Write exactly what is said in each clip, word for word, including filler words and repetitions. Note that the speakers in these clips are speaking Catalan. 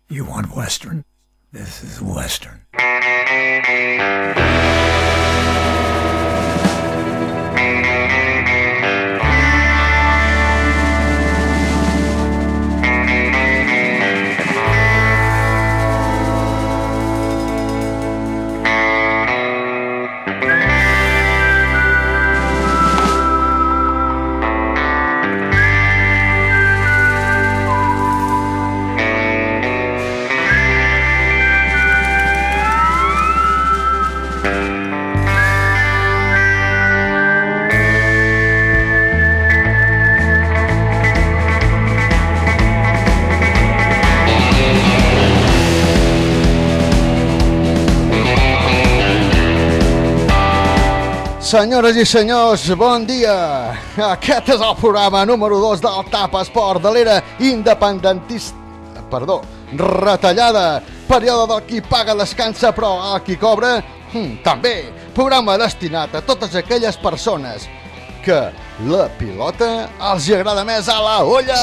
You want Western? This is Western. Senyores i senyors, bon dia! Aquest és el programa número dos del TAP Esport de l'era independentista... Perdó, retallada. Període del qui paga descansa, però el qui cobra... Hm, també. Programa destinat a totes aquelles persones que la pilota els hi agrada més a la olla!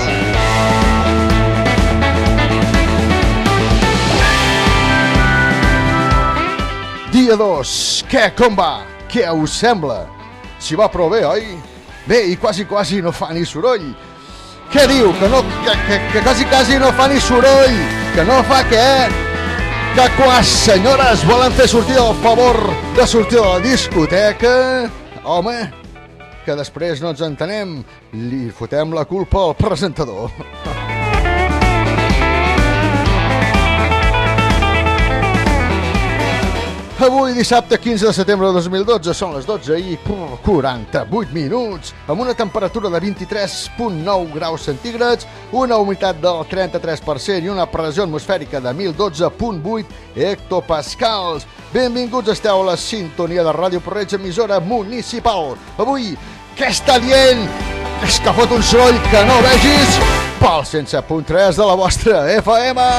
Dia dos. Què, com va? Què us sembla? Si va prou bé, oi? Bé, i quasi quasi no fa ni soroll. Què diu? Que no, que, que, que quasi quasi no fa ni soroll. Que no fa què? Que quan senyores volen fer sortir el favor de sortir de la discoteca, home, que després no ens entenem, li fotem la culpa al presentador. Avui, dissabte quinze de setembre de dos mil dotze, són les dotze i quaranta-vuit minuts, amb una temperatura de vint-i-tres coma nou graus centígrads, una humitat del trenta-tres per cent i una pressió atmosfèrica de mil dotze coma vuit hectopascals. Benvinguts, esteu a la sintonia de Ràdio Porreig, emissora municipal. Avui, què està dient? És que fot un soroll que no vegis pel cent set punt tres de la vostra F M.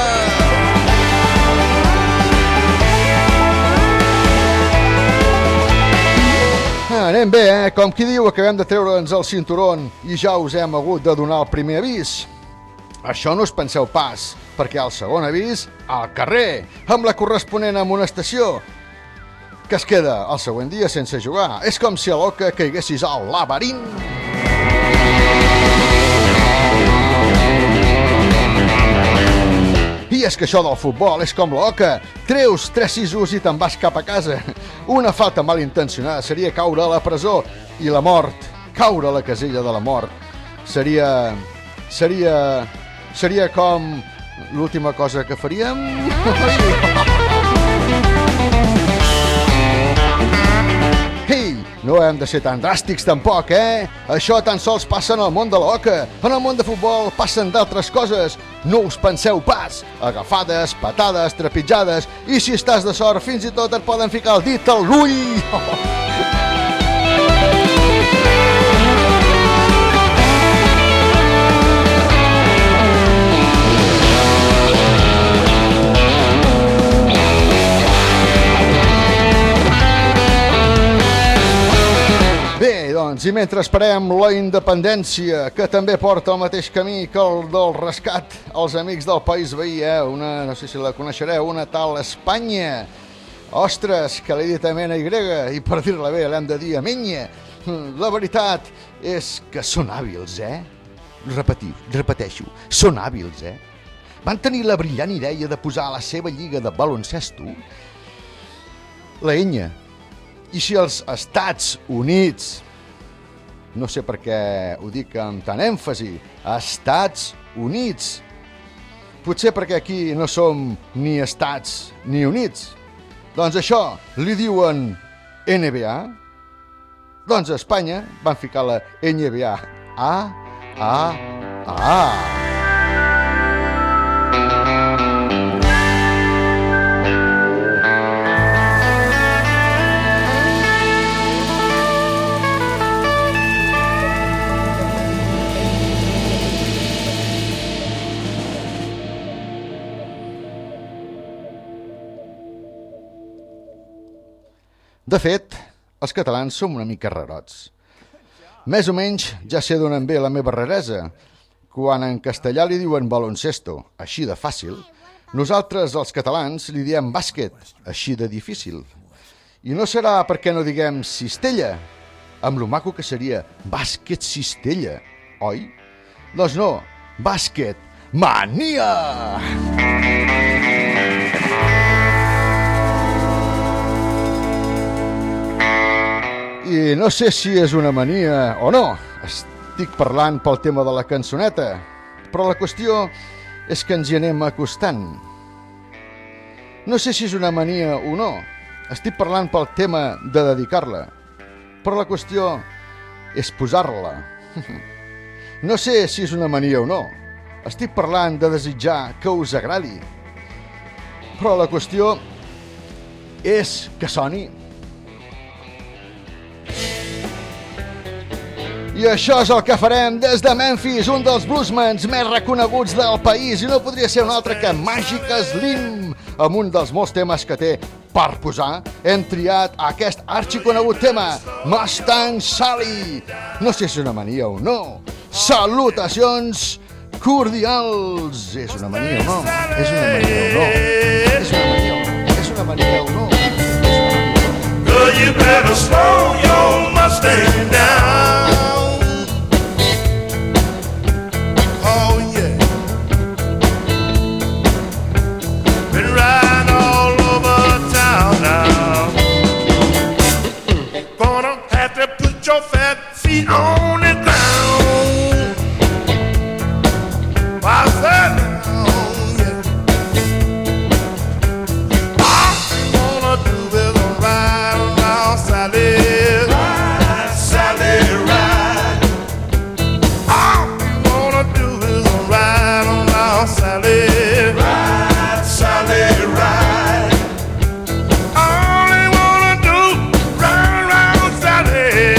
Anem bé, eh? Com qui diu, acabem de treure'ns el cinturón i ja us hem hagut de donar el primer avís. Això no us penseu pas, perquè el segon avís, al carrer, amb la corresponent amonestació, que es queda el següent dia sense jugar. És com si a l'Oca caiguessis al laberint. I és que això del futbol és com l'Oca. Treus tres sisos i te'n vas cap a casa. Una falta malintencionada seria caure a la presó i la mort, caure a la casella de la mort, seria... seria... seria com l'última cosa que faríem. Ei, no hem de ser tan dràstics tampoc, eh? Això tan sols passa en el món de l'Oca. En el món de futbol passen d'altres coses. No us penseu pas. Agafades, patades, trepitjades, i si estàs de sort fins i tot et poden ficar el dit al l'ull. Bé, doncs, i mentre esperem la independència, que també porta el mateix camí que el del rescat, els amics del país veí, eh? Una, no sé si la coneixereu, una tal Espanya. Ostres, que l'he dit amb ena i grega, i per dir-la bé l'hem de dir amb enya. La veritat és que són hàbils, eh? Repetiu, repeteixo, són hàbils, eh? Van tenir la brillant idea de posar a la seva lliga de baloncesto la enya. I si els Estats Units, no sé per què ho dic amb tant èmfasi, Estats Units, potser perquè aquí no som ni Estats ni Units, doncs això li diuen N B A, doncs a Espanya van ficar la N B A. A, A, A. De fet, els catalans som una mica rarots. Més o menys ja sé d'on em ve la meva raresa. quan en castellà li diuen baloncesto, així de fàcil, nosaltres, els catalans, li diem bàsquet, així de difícil. I no serà perquè no diguem cistella, amb lo maco que seria bàsquet cistella, oi? Doncs no, bàsquet mania! I no sé si és una mania o no, estic parlant pel tema de la cançoneta, però la qüestió és que ens hi anem acostant. No sé si és una mania o no, estic parlant pel tema de dedicar-la, però la qüestió és posar-la. No sé si és una mania o no, estic parlant de desitjar que us agradi, però la qüestió és que soni. I això és el que farem des de Memphis, un dels bluesmans més reconeguts del país, i no podria ser un altre que Magic Slim, amb un dels molts temes que té per posar. Hem triat aquest arxiconegut tema, Mustang Sally. No sé si és una mania o no. Salutacions cordials. És una mania o no? És una mania o no? És una mania o no? És una mania o no? Girl, you better slow your Mustang down. Your fat feet on the ground. I said down, yeah. All you wanna do is ride around Sally. Ride, Sally, ride. All you wanna do is ride around Sally. Ride, Sally, ride. All you wanna do, ride around Sally.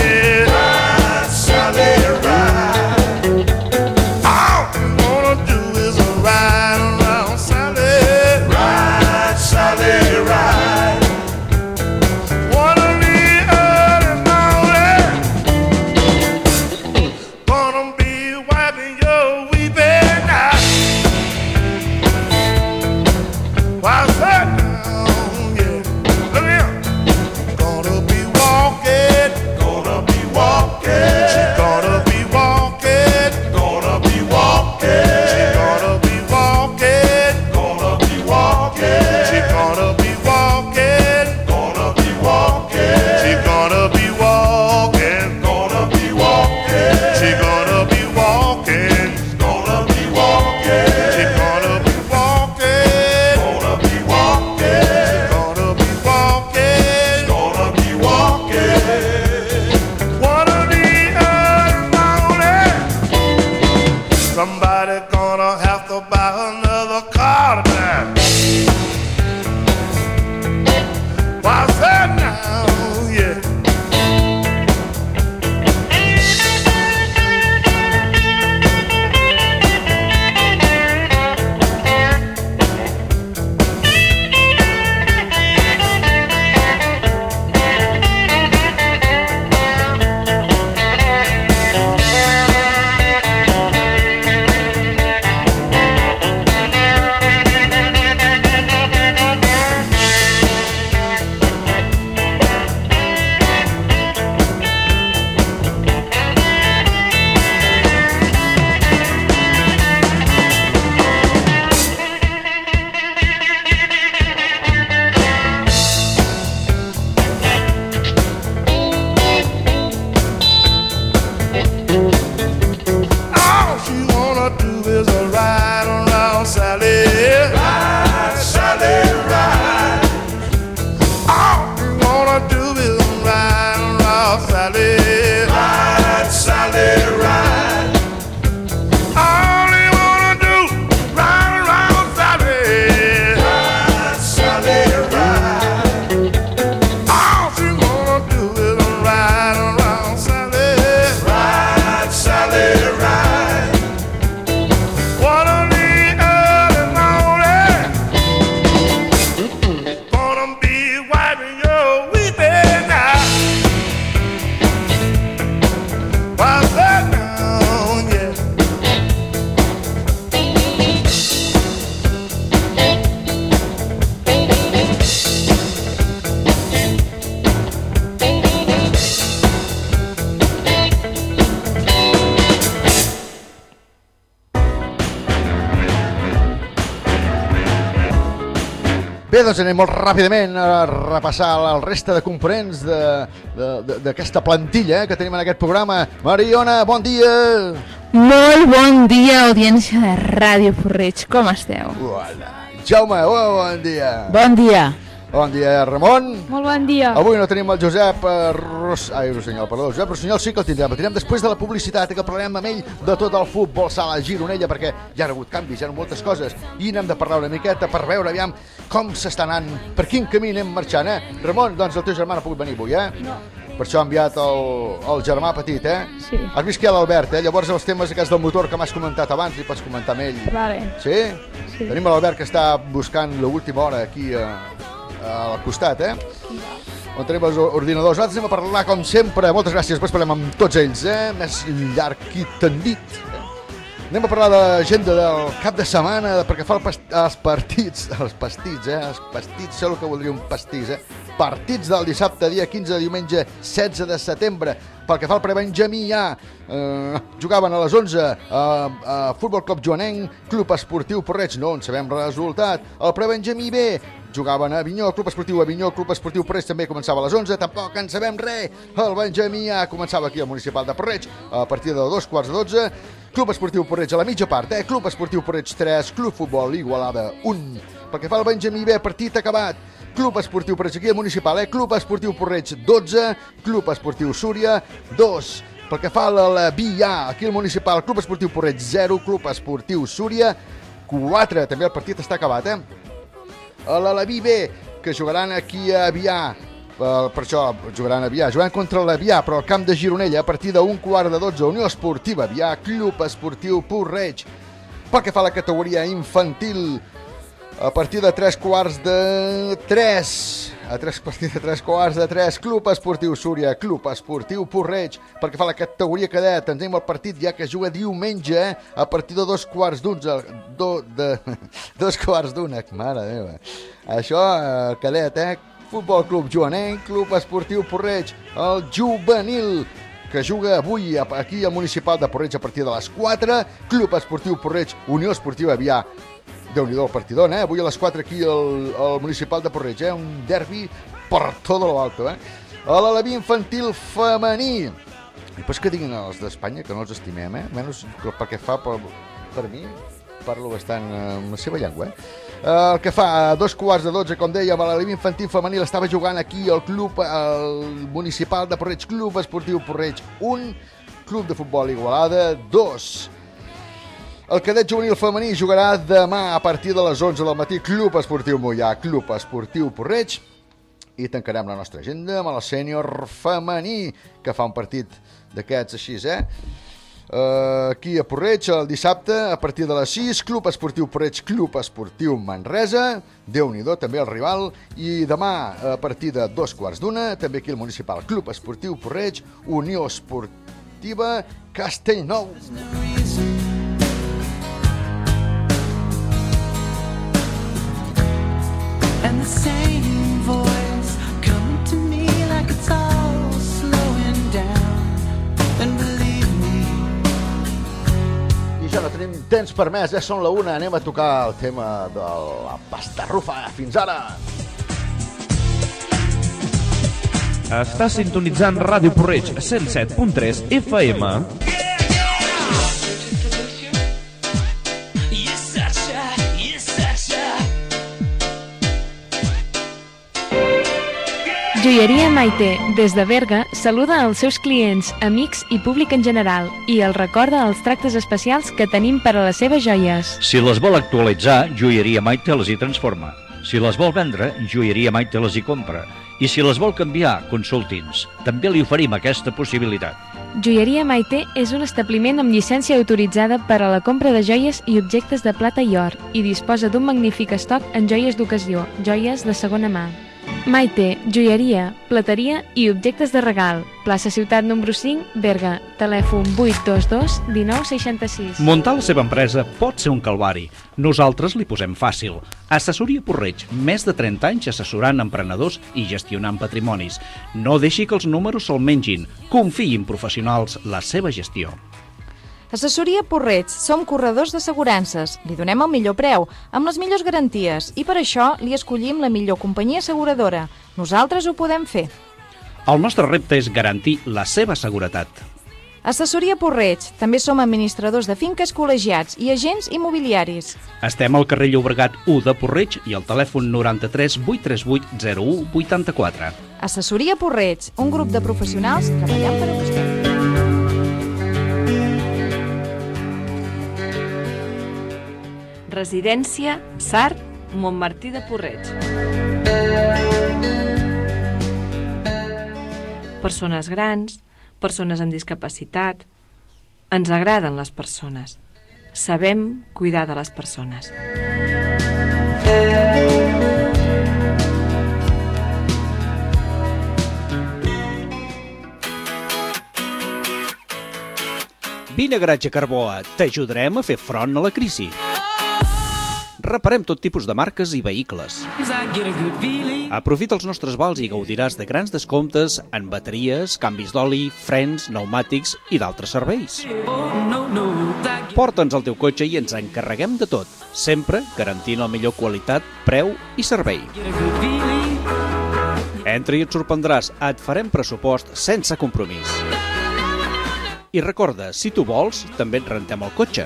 Bé, doncs anem molt ràpidament a repassar el reste de components d'aquesta plantilla eh, que tenim en aquest programa. Mariona, bon dia! Molt bon dia, audiència de Ràdio Porreig, com esteu? Uala. Jaume, oh, bon dia! Bon dia! Bon dia, Ramon. Molt bon dia. Avui no tenim el Josep eh, Ros... Ai, Rossinyol, perdó. Josep Rossinyol sí que el tindrem. El tindrem després de la publicitat, que parlarem amb ell de tot el futbol sala Gironella, perquè ja han hagut canvis, ja han moltes coses, i n'hem de parlar una miqueta per veure, aviam, com s'està anant, per quin camí anem marxant, eh? Ramon, doncs el teu germà no ha pogut venir avui, eh? No. Per això ha enviat el, el germà petit, eh? Sí. Has vist que hi ha l'Albert, eh? Llavors els temes aquests del motor que m'has comentat abans, li pots comentar amb ell. Vale. Sí? Sí. Tenim l'Albert que està buscant l'última hora aquí a... al costat, eh? On tenim els ordinadors. Nosaltres anem a parlar, com sempre, moltes gràcies, després parlem amb tots ells, eh? Més llarg i tendit. Anem a parlar de l'agenda del cap de setmana, perquè fa el past els partits, els pastits, eh? Els pastits, sé el que voldria un pastís, eh? Partits del dissabte, dia quinze, diumenge setze de setembre. Pel que fa al prebenjamí, ja eh, jugaven a les onze a, a Futbol Club Joanenc, Club Esportiu Porreig, no en sabem resultat. El prebenjamí B jugaven a Avinyó, Club Esportiu Avinyó, Club Esportiu Porreig també començava a les onze, tampoc en sabem res. El Benjamí A començava aquí al Municipal de Porreig a partir de dos quarts de dotze. Club Esportiu Porreig a la mitja part, eh? Club Esportiu Porreig tres, Club Futbol Igualada un. Pel que fa al Benjamí B, partit acabat. Club Esportiu Porreig aquí al Municipal, eh? Club Esportiu Porreig dotze, Club Esportiu Súria dos. Pel que fa a la B I A, aquí al Municipal, Club Esportiu Porreig zero, Club Esportiu Súria quatre. També el partit està acabat, eh? A l'Alaví B, que jugaran aquí a Avià, per, per això jugaran a Avià, jugaran contra l'Avià, però al camp de Gironella, a partir d'un quart de dotze, Unió Esportiva Avià, Club Esportiu Porreig. Pel que fa a la categoria infantil, a partir de tres quarts de tres, a tres, a partir de tres quarts de tres, Club Esportiu Súria, Club Esportiu Porreig. Pel que fa a la categoria cadet, ens anem al partit ja que juga diumenge, eh? A partir de dos quarts d'una, do, de, dos quarts d'una, mare meva. Això, el cadet, eh? Futbol Club Joanenc, Club Esportiu Porreig, el juvenil, que juga avui aquí al Municipal de Porreig a partir de les quatre, Club Esportiu Porreig, Unió Esportiva Avià. Déu-n'hi-do el partidón, eh? Avui a les quatre aquí al, al Municipal de Porreig, eh? Un derbi per tot lo alto, eh? A l'Alaví infantil femení. I pues que diguin els d'Espanya que no els estimem, eh? Menys perquè fa per, per mi, parlo bastant amb la seva llengua, eh? El que fa a dos quarts de dotze, com dèiem, a l'Alaví infantil femení l'estava jugant aquí al club, al Municipal de Porreig, Club Esportiu Porreig un, Club de Futbol Igualada dos. El cadet juvenil femení jugarà demà a partir de les onze del matí, Club Esportiu Moià, Club Esportiu Porreig, i tancarem la nostra agenda amb el sènior femení, que fa un partit d'aquests així, eh? Uh, aquí a Porreig, el dissabte, a partir de les sis, Club Esportiu Porreig, Club Esportiu Manresa, Déu-n'hi-do, també el rival, i demà, a partir de dos quarts d'una, també aquí al Municipal, Club Esportiu Porreig, Unió Esportiva Castellnou. And the same voice coming to me like it's all slowing down. And believe me. I ja no tenim temps per més, ja són la una, anem a tocar el tema de la pastarrufa. Fins ara! Està sintonitzant Ràdio Porreig cent set punt tres F M. Joieria Maite, des de Berga, saluda els seus clients, amics i públic en general i els recorda els tractes especials que tenim per a les seves joies. Si les vol actualitzar, Joieria Maite les hi transforma. Si les vol vendre, Joieria Maite les hi compra. I si les vol canviar, consulti'ns. També li oferim aquesta possibilitat. Joieria Maite és un establiment amb llicència autoritzada per a la compra de joies i objectes de plata i or i disposa d'un magnífic estoc en joies d'ocasió, joies de segona mà. Maite, joieria, plateria i objectes de regal. Plaça Ciutat número cinc, Berga. Telèfon vuit dos dos, dinou seixanta-sis. Muntar la seva empresa pot ser un calvari. Nosaltres li posem fàcil. Assessoria Porreig, més de trenta anys assessorant emprenedors i gestionant patrimonis. No deixi que els números se'l mengin. Confiï en professionals la seva gestió. Assessoria Porreig, som corredors d'assegurances, li donem el millor preu, amb les millors garanties i per això li escollim la millor companyia asseguradora. Nosaltres ho podem fer. El nostre repte és garantir la seva seguretat. Assessoria Porreig, també som administradors de finques col·legiats i agents immobiliaris. Estem al carrer Llobregat u de Porreig i al telèfon noranta-tres vuit tres vuit zero u vuitanta-quatre. Assessoria Porreig, un grup de professionals treballant per a vostè. Residència Sart, Montmartí de Porreig. Persones grans, persones amb discapacitat. Ens agraden les persones. Sabem cuidar de les persones. Vine a Garatge Carboa, t'ajudarem a fer front a la crisi. Reparem tot tipus de marques i vehicles. Aprofita els nostres vals i gaudiràs de grans descomptes en bateries, canvis d'oli, frens, pneumàtics i d'altres serveis. Porta'ns el teu cotxe i ens encarreguem de tot, sempre garantint la millor qualitat, preu i servei. Entra i et sorprendràs, et farem pressupost sense compromís. I recorda, si tu vols, també et rentem el cotxe.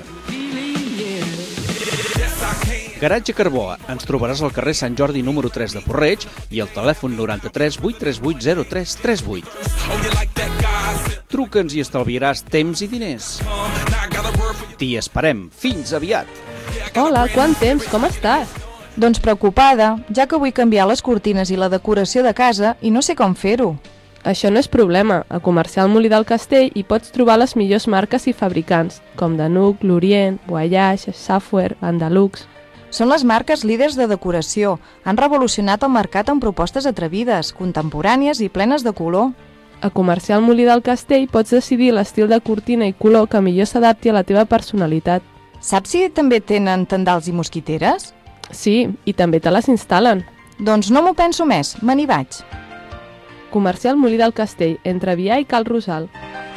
Garatge Carboa. Ens trobaràs al carrer Sant Jordi número tres de Porreig i al telèfon noranta-tres vuit tres vuit zero tres tres vuit. Truca'ns i estalviaràs temps i diners. T'hi esperem. Fins aviat. Hola, quant temps? Com estàs? Doncs preocupada, ja que vull canviar les cortines i la decoració de casa i no sé com fer-ho. Això no és problema. A Comercial Molí del Castell hi pots trobar les millors marques i fabricants, com Danuc, Lorient, Voyage, Safware, Andalux. Són les marques líders de decoració. Han revolucionat el mercat amb propostes atrevides, contemporànies i plenes de color. A Comercial Molí del Castell pots decidir l'estil de cortina i color que millor s'adapti a la teva personalitat. Saps si també tenen tendals i mosquiteres? Sí, i també te les instal·len. Doncs no m'ho penso més, me n'hi vaig. Comercial Molí del Castell, entre Vià i Cal Rosal.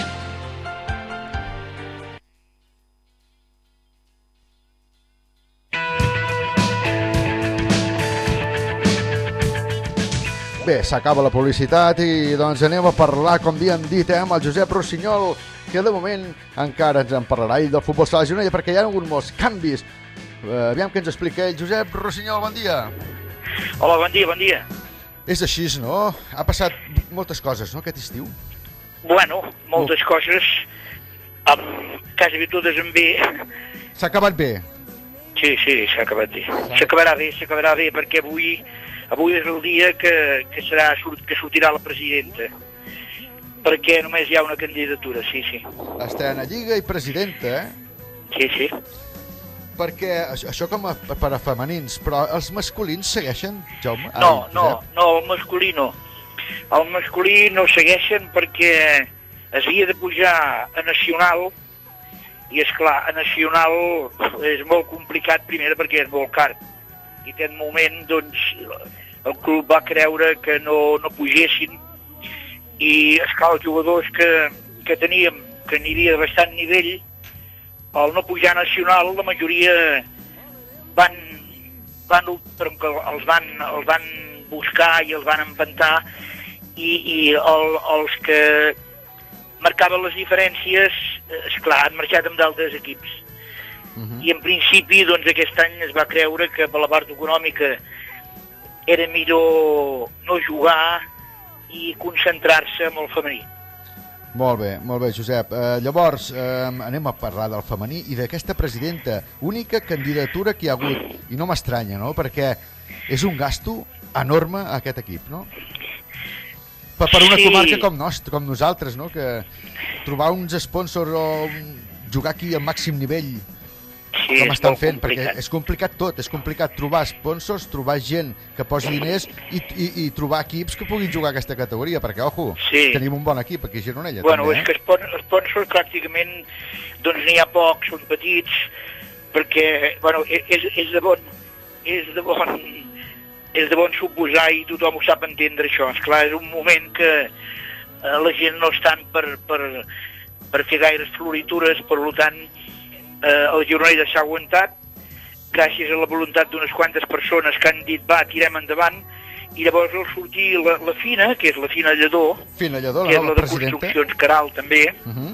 Bé, s'acaba la publicitat i doncs anem a parlar, com havíem dit, eh, amb el Josep Rossinyol, que de moment encara ens en parlarà ell del futbol sala Gironella, perquè hi ha hagut molts canvis. Uh, aviam què ens explica ell. Josep Rossinyol, bon dia. Hola, bon dia, bon dia. És així, no? Ha passat moltes coses, no, aquest estiu? Bueno, moltes oh. coses, amb quasi totes en bé. S'ha acabat bé? Sí, sí, s'ha acabat bé. S'acabarà bé, s'acabarà bé, perquè avui... Avui és el dia que, que, serà, que sortirà la presidenta, perquè només hi ha una candidatura, sí, sí. Estrena Lliga i presidenta, eh? Sí, sí. Perquè això com a, per a femenins, però els masculins segueixen, Jaume? No, Ai, no, no, el masculí no. El masculí no segueixen perquè es havia de pujar a nacional i, esclar, a nacional és molt complicat, primer perquè és molt car. I en aquest moment, doncs, el club va creure que no, no pugessin i, esclar, els jugadors que, que teníem, que n'hi havia de bastant nivell, al no pujar nacional, la majoria van, van, els, van, els van buscar i els van empantar i, i el, els que marcaven les diferències, esclar, han marxat amb d'altres equips. Uh-huh. I en principi, doncs, aquest any es va creure que per la part econòmica era millor no jugar i concentrar-se en el femení. Molt bé, molt bé, Josep. Uh, llavors, uh, anem a parlar del femení i d'aquesta presidenta. Única candidatura que hi ha hagut, i no m'estranya, no?, perquè és un gasto enorme a aquest equip, no? Per, per una sí. comarca com, nostre, com nosaltres, no?, que trobar uns sponsors o jugar aquí al màxim nivell... Sí, com estan fent, complicat. Perquè és complicat tot, és complicat trobar sponsors, trobar gent que posi diners i, i, i trobar equips que puguin jugar a aquesta categoria, perquè, ojo, sí. tenim un bon equip aquí a Gironella. Bueno, també, és eh? que sponsors pràcticament doncs n'hi ha pocs, són petits, perquè, bueno, és, és de bon, és de bon, és de bon suposar i tothom ho sap entendre això. Esclar, és un moment que eh, la gent no estan per, per, per fer gaires floritures, per tant, eh, el Gironella s'ha aguantat, gràcies a la voluntat d'unes quantes persones que han dit, va, tirem endavant, i llavors al sortir la, la Fina, que és la Fina Lledó, Fina Lledó, que és la la de presidenta. Construccions Caral, també, Uh -huh.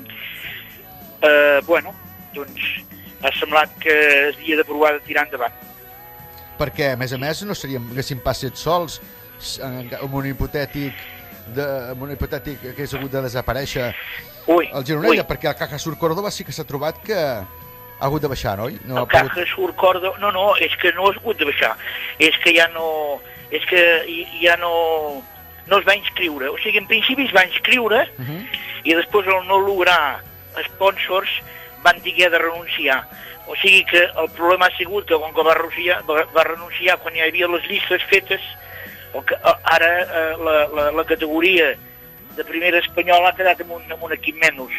eh, bueno, doncs ha semblat que havia de provar de tirar endavant. Perquè, a més a més, no seríem, haguéssim pas set sols en, en un hipotètic de, en un hipotètic que hagués hagut de desaparèixer ui, el Gironella, ui. perquè el Caja Sur Córdoba sí que s'ha trobat que ha hagut de baixar, no? no El Caja Sur Córdoba, no, no, és que no ha hagut de baixar, és que ja no, és que ja no, no es va inscriure, o sigui, en principi es va inscriure uh -huh. i després al no lograr sponsors van haver de renunciar. O sigui que el problema ha sigut que com que va renunciar, va, va renunciar quan hi havia les llistes fetes, o que, ara eh, la, la, la categoria de primera espanyola ha quedat amb un, amb un equip menys.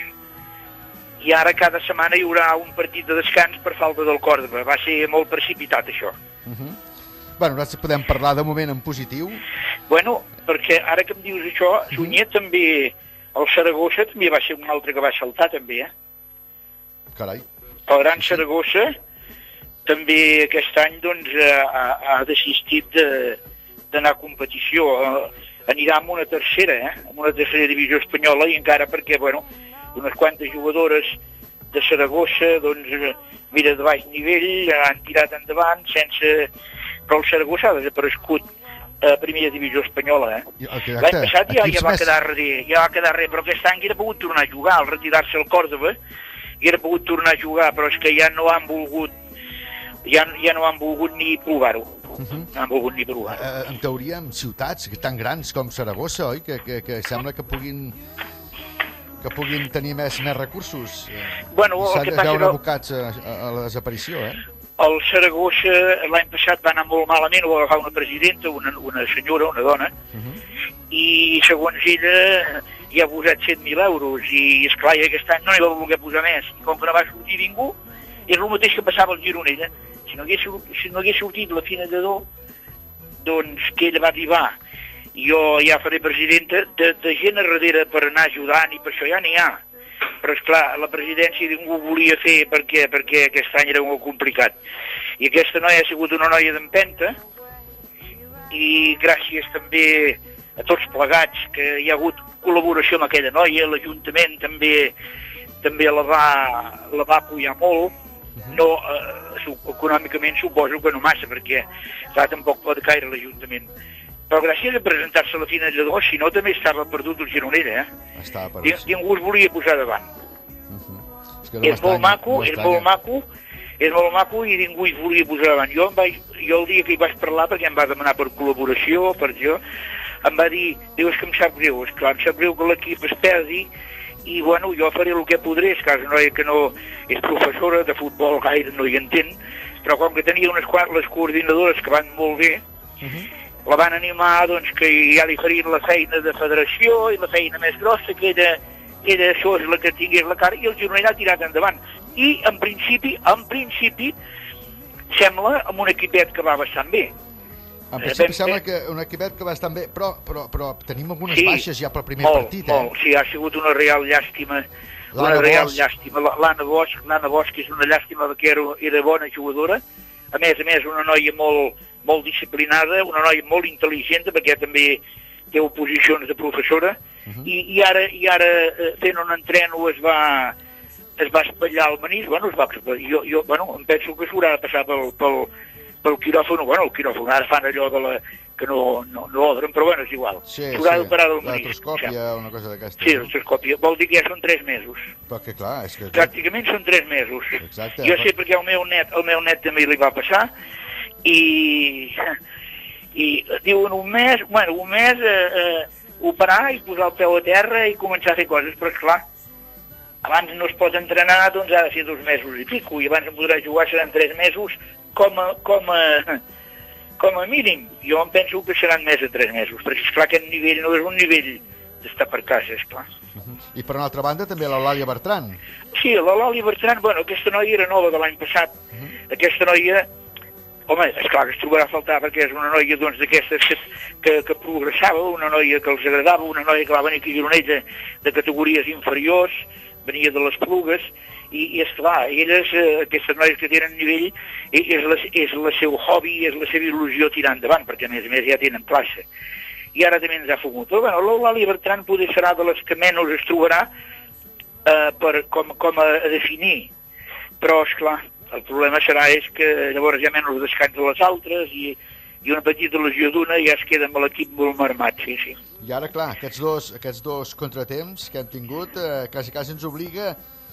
I ara cada setmana hi haurà un partit de descans per falta del Còrdova. Va ser molt precipitat, això. Uh -huh. Bueno, nosaltres podem parlar de moment en positiu. Bueno, perquè ara que em dius això, Sunyer uh -huh. també, el Saragossa també va ser un altre que va saltar, també, eh? Carai. El Gran Saragossa també aquest any doncs, ha, ha desistit d'anar a competició. Anirà amb una tercera, eh? amb una tercera divisió espanyola i encara perquè, bueno, unes quantes jugadores de Saragossa, doncs, mira, de baix nivell, han tirat endavant sense... Però el Saragossa ha desaparegut a primera divisió espanyola, eh? L'any passat ja, ja va quedar res, ja va quedar res, però aquest any hauria pogut tornar a jugar, al retirar-se el Còrdova, i era pogut tornar a jugar, però és que ja no han volgut ja, ja no han volgut ni provar-ho. Uh -huh. No han volgut ni provar-ho. Uh, en teoria, en ciutats tan grans com Saragossa, oi? Que, que, que sembla que puguin que puguin tenir més, més recursos. Bueno, el que passa veure que... abocats a, a la desaparició, eh? El Saragossa l'any passat va anar molt malament, ho va agafar una presidenta, una, una senyora, una dona, uh -huh. i segons ella hi ha posat set mil euros i, esclar, i aquest any no n'hi va voler posar més. I com que no va sortir ningú, és el mateix que passava al Gironella. Si no hagués, si no hagués sortit la Fina Lledó, doncs que ella va arribar, jo ja faré presidenta, de, de gent a darrere per anar ajudant i per això ja n'hi ha. Però, esclar, la presidència ningú ho volia fer perquè, perquè aquest any era molt complicat. I aquesta noia ha sigut una noia d'empenta i gràcies també a tots plegats que hi ha hagut col·laboració amb aquella noia, l'Ajuntament també també la va, la va apoyar molt, no, eh, econòmicament suposo que no massa, perquè clar, tampoc pot caire l'Ajuntament. Però gràcies a presentar-se a la Fina Lledó, si no també estava perdut el Gironella, eh? Estava perdut. Ningú es volia posar davant. Uh-huh. És, que no és molt maco, no és molt maco, és molt maco i ningú es volia posar davant. Jo, em vaig, jo el dia que hi vaig parlar, perquè em va demanar per col·laboració, per jo, em va dir, diu, és que em sap greu, esclar, em sap greu que l'equip es perdi, i bueno, jo faré el que podré, és que és una noia que no és professora de futbol, gaire no hi entén, però com que tenia unes quantes les coordinadores que van molt bé, uh-huh. la van animar doncs, que ja li farien la feina de federació i la feina més grossa, que ella, ella això és la que tingués la cara, i el Gironella ha tirat endavant. I en principi, en principi, sembla amb un equipet que va bastant bé. En principi sembla que un equipet que va bastant bé, però, però, però tenim algunes sí, baixes ja pel primer molt, partit, eh? Molt, sí, ha sigut una real llàstima. Una real llàstima. L'Anna Bosch, l'Anna Bosch és una llàstima perquè era, era bona jugadora, a més a més una noia molt, molt disciplinada, una noia molt intel·ligent, perquè també té oposicions de professora, uh-huh. i, i ara, i ara fent un entreno es va, es va espatllar el manís, bueno, es va jo, jo bueno, em penso que s'haurà de passar pel, pel, pel quiròfon, bueno, el quiròfon, ara fan allò de la, que no, no, no odren, però bueno, és igual. Sí, s'haurà sí, d'operar del manís. L'artroscòpia, una cosa d'aquesta. Sí, l'artroscòpia, vol dir que ja són tres mesos. Però que clar, és que... Pràcticament són tres mesos. Exacte. Jo sé perquè el meu net, el meu net també li va passar, i... i diuen un mes, bueno, un mes eh, eh, operar i posar el peu a terra i començar a fer coses, però esclar, abans no es pot entrenar, doncs ha de ser dos mesos i pico, i abans no podrà jugar seran tres mesos com a, com a, com a mínim. Jo em penso que seran més de tres mesos, perquè esclar aquest nivell no és un nivell d'estar per casa, esclar. Uh-huh. I per una altra banda també l'Eulàlia Bertran. Sí, l'Eulàlia Bertran, bueno, aquesta noia era nova de l'any passat, uh-huh. aquesta noia... Home, esclar que es trobarà a faltar perquè és una noia doncs, d'aquestes que, que, que progressava, una noia que els agradava, una noia que va venir aquí a Gironella de categories inferiors, venia de les Plugues, i, i esclar, elles, eh, aquestes noies que tenen nivell, i, és, la, és el seu hobby, és la seva il·lusió tirar endavant, perquè a més a més ja tenen plaça. I ara també ens ha fumut. Però bueno, l'Eulàlia Bertran poder serà de les que menys es trobarà eh, per, com, com a, a definir. Però, esclar, el problema serà és que llavors hi ha menys descans de les altres i, i una petita lesió d'una ja es queda amb l'equip molt marmat, sí, sí. I ara, clar, aquests dos, aquests dos contratemps que hem tingut eh, quasi, quasi ens obliga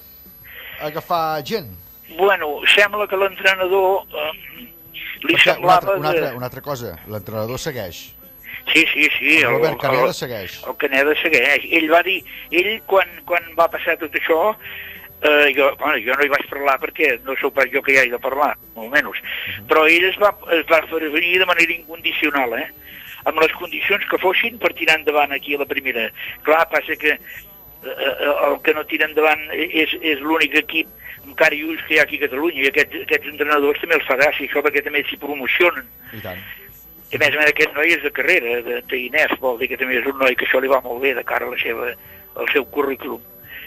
a agafar gent. Bueno, sembla que l'entrenador eh, li Perquè, semblava... Una altra, una, altra, que... una altra cosa, l'entrenador segueix. Sí, sí, sí. El Robert el, Caneda el, segueix. El Caneda segueix. Ell va dir, ell quan, quan va passar tot això, eh, jo, bueno, jo no hi vaig parlar perquè no sóc pas jo que hi hagi de parlar, molt menys, uh-huh. Però ell es va, es va fer venir de manera incondicional, eh? Amb les condicions que fossin per tirar endavant aquí a la primera. Clar, passa que eh, el que no tira endavant és, és l'únic equip amb cara i ulls que hi ha aquí a Catalunya, i aquests, aquests entrenadors també els fa gràcia, això perquè també s'hi promocionen. I tant. I a més a més aquest noi és de carrera, de T I N E F, vol dir que també és un noi que això li va molt bé de cara a la seva, al seu currículum.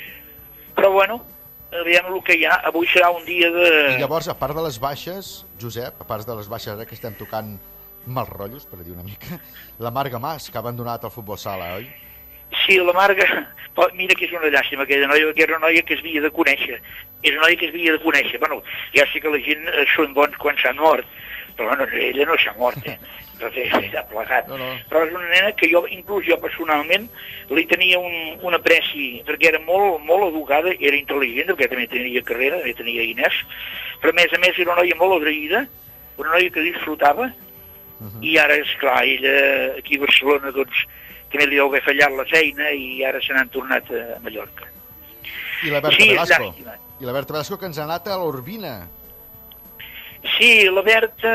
Però bueno, veiem el que hi ha, avui serà un dia de... I llavors, a part de les baixes, Josep, a part de les baixes ara que estem tocant mals rotllos, per dir una mica, la Marga Mas, que ha abandonat el futbol sala, oi? Sí, la Marga, mira que és una llàstima aquella noia, que era una noia que es havia de conèixer, és una noia que es havia de conèixer, bueno, ja sé que la gent són bons quan s'han mort, però bueno, ella no s'ha mort, eh? Però s'ha plegat. No, no. Però és una nena que jo, inclús jo personalment, li tenia un, un apreci, perquè era molt, molt educada, era intel·ligent, perquè també tenia carrera, també tenia I N E S, però a més a més era una noia molt agraïda, una noia que disfrutava, uh-huh. I ara, esclar, ella aquí a Barcelona, doncs, també li deu haver fallat la feina i ara se n'han tornat a Mallorca. I la Berta sí, Velasco. I la Berta Velasco que ens ha anat a l'Urbina. Sí, la Berta...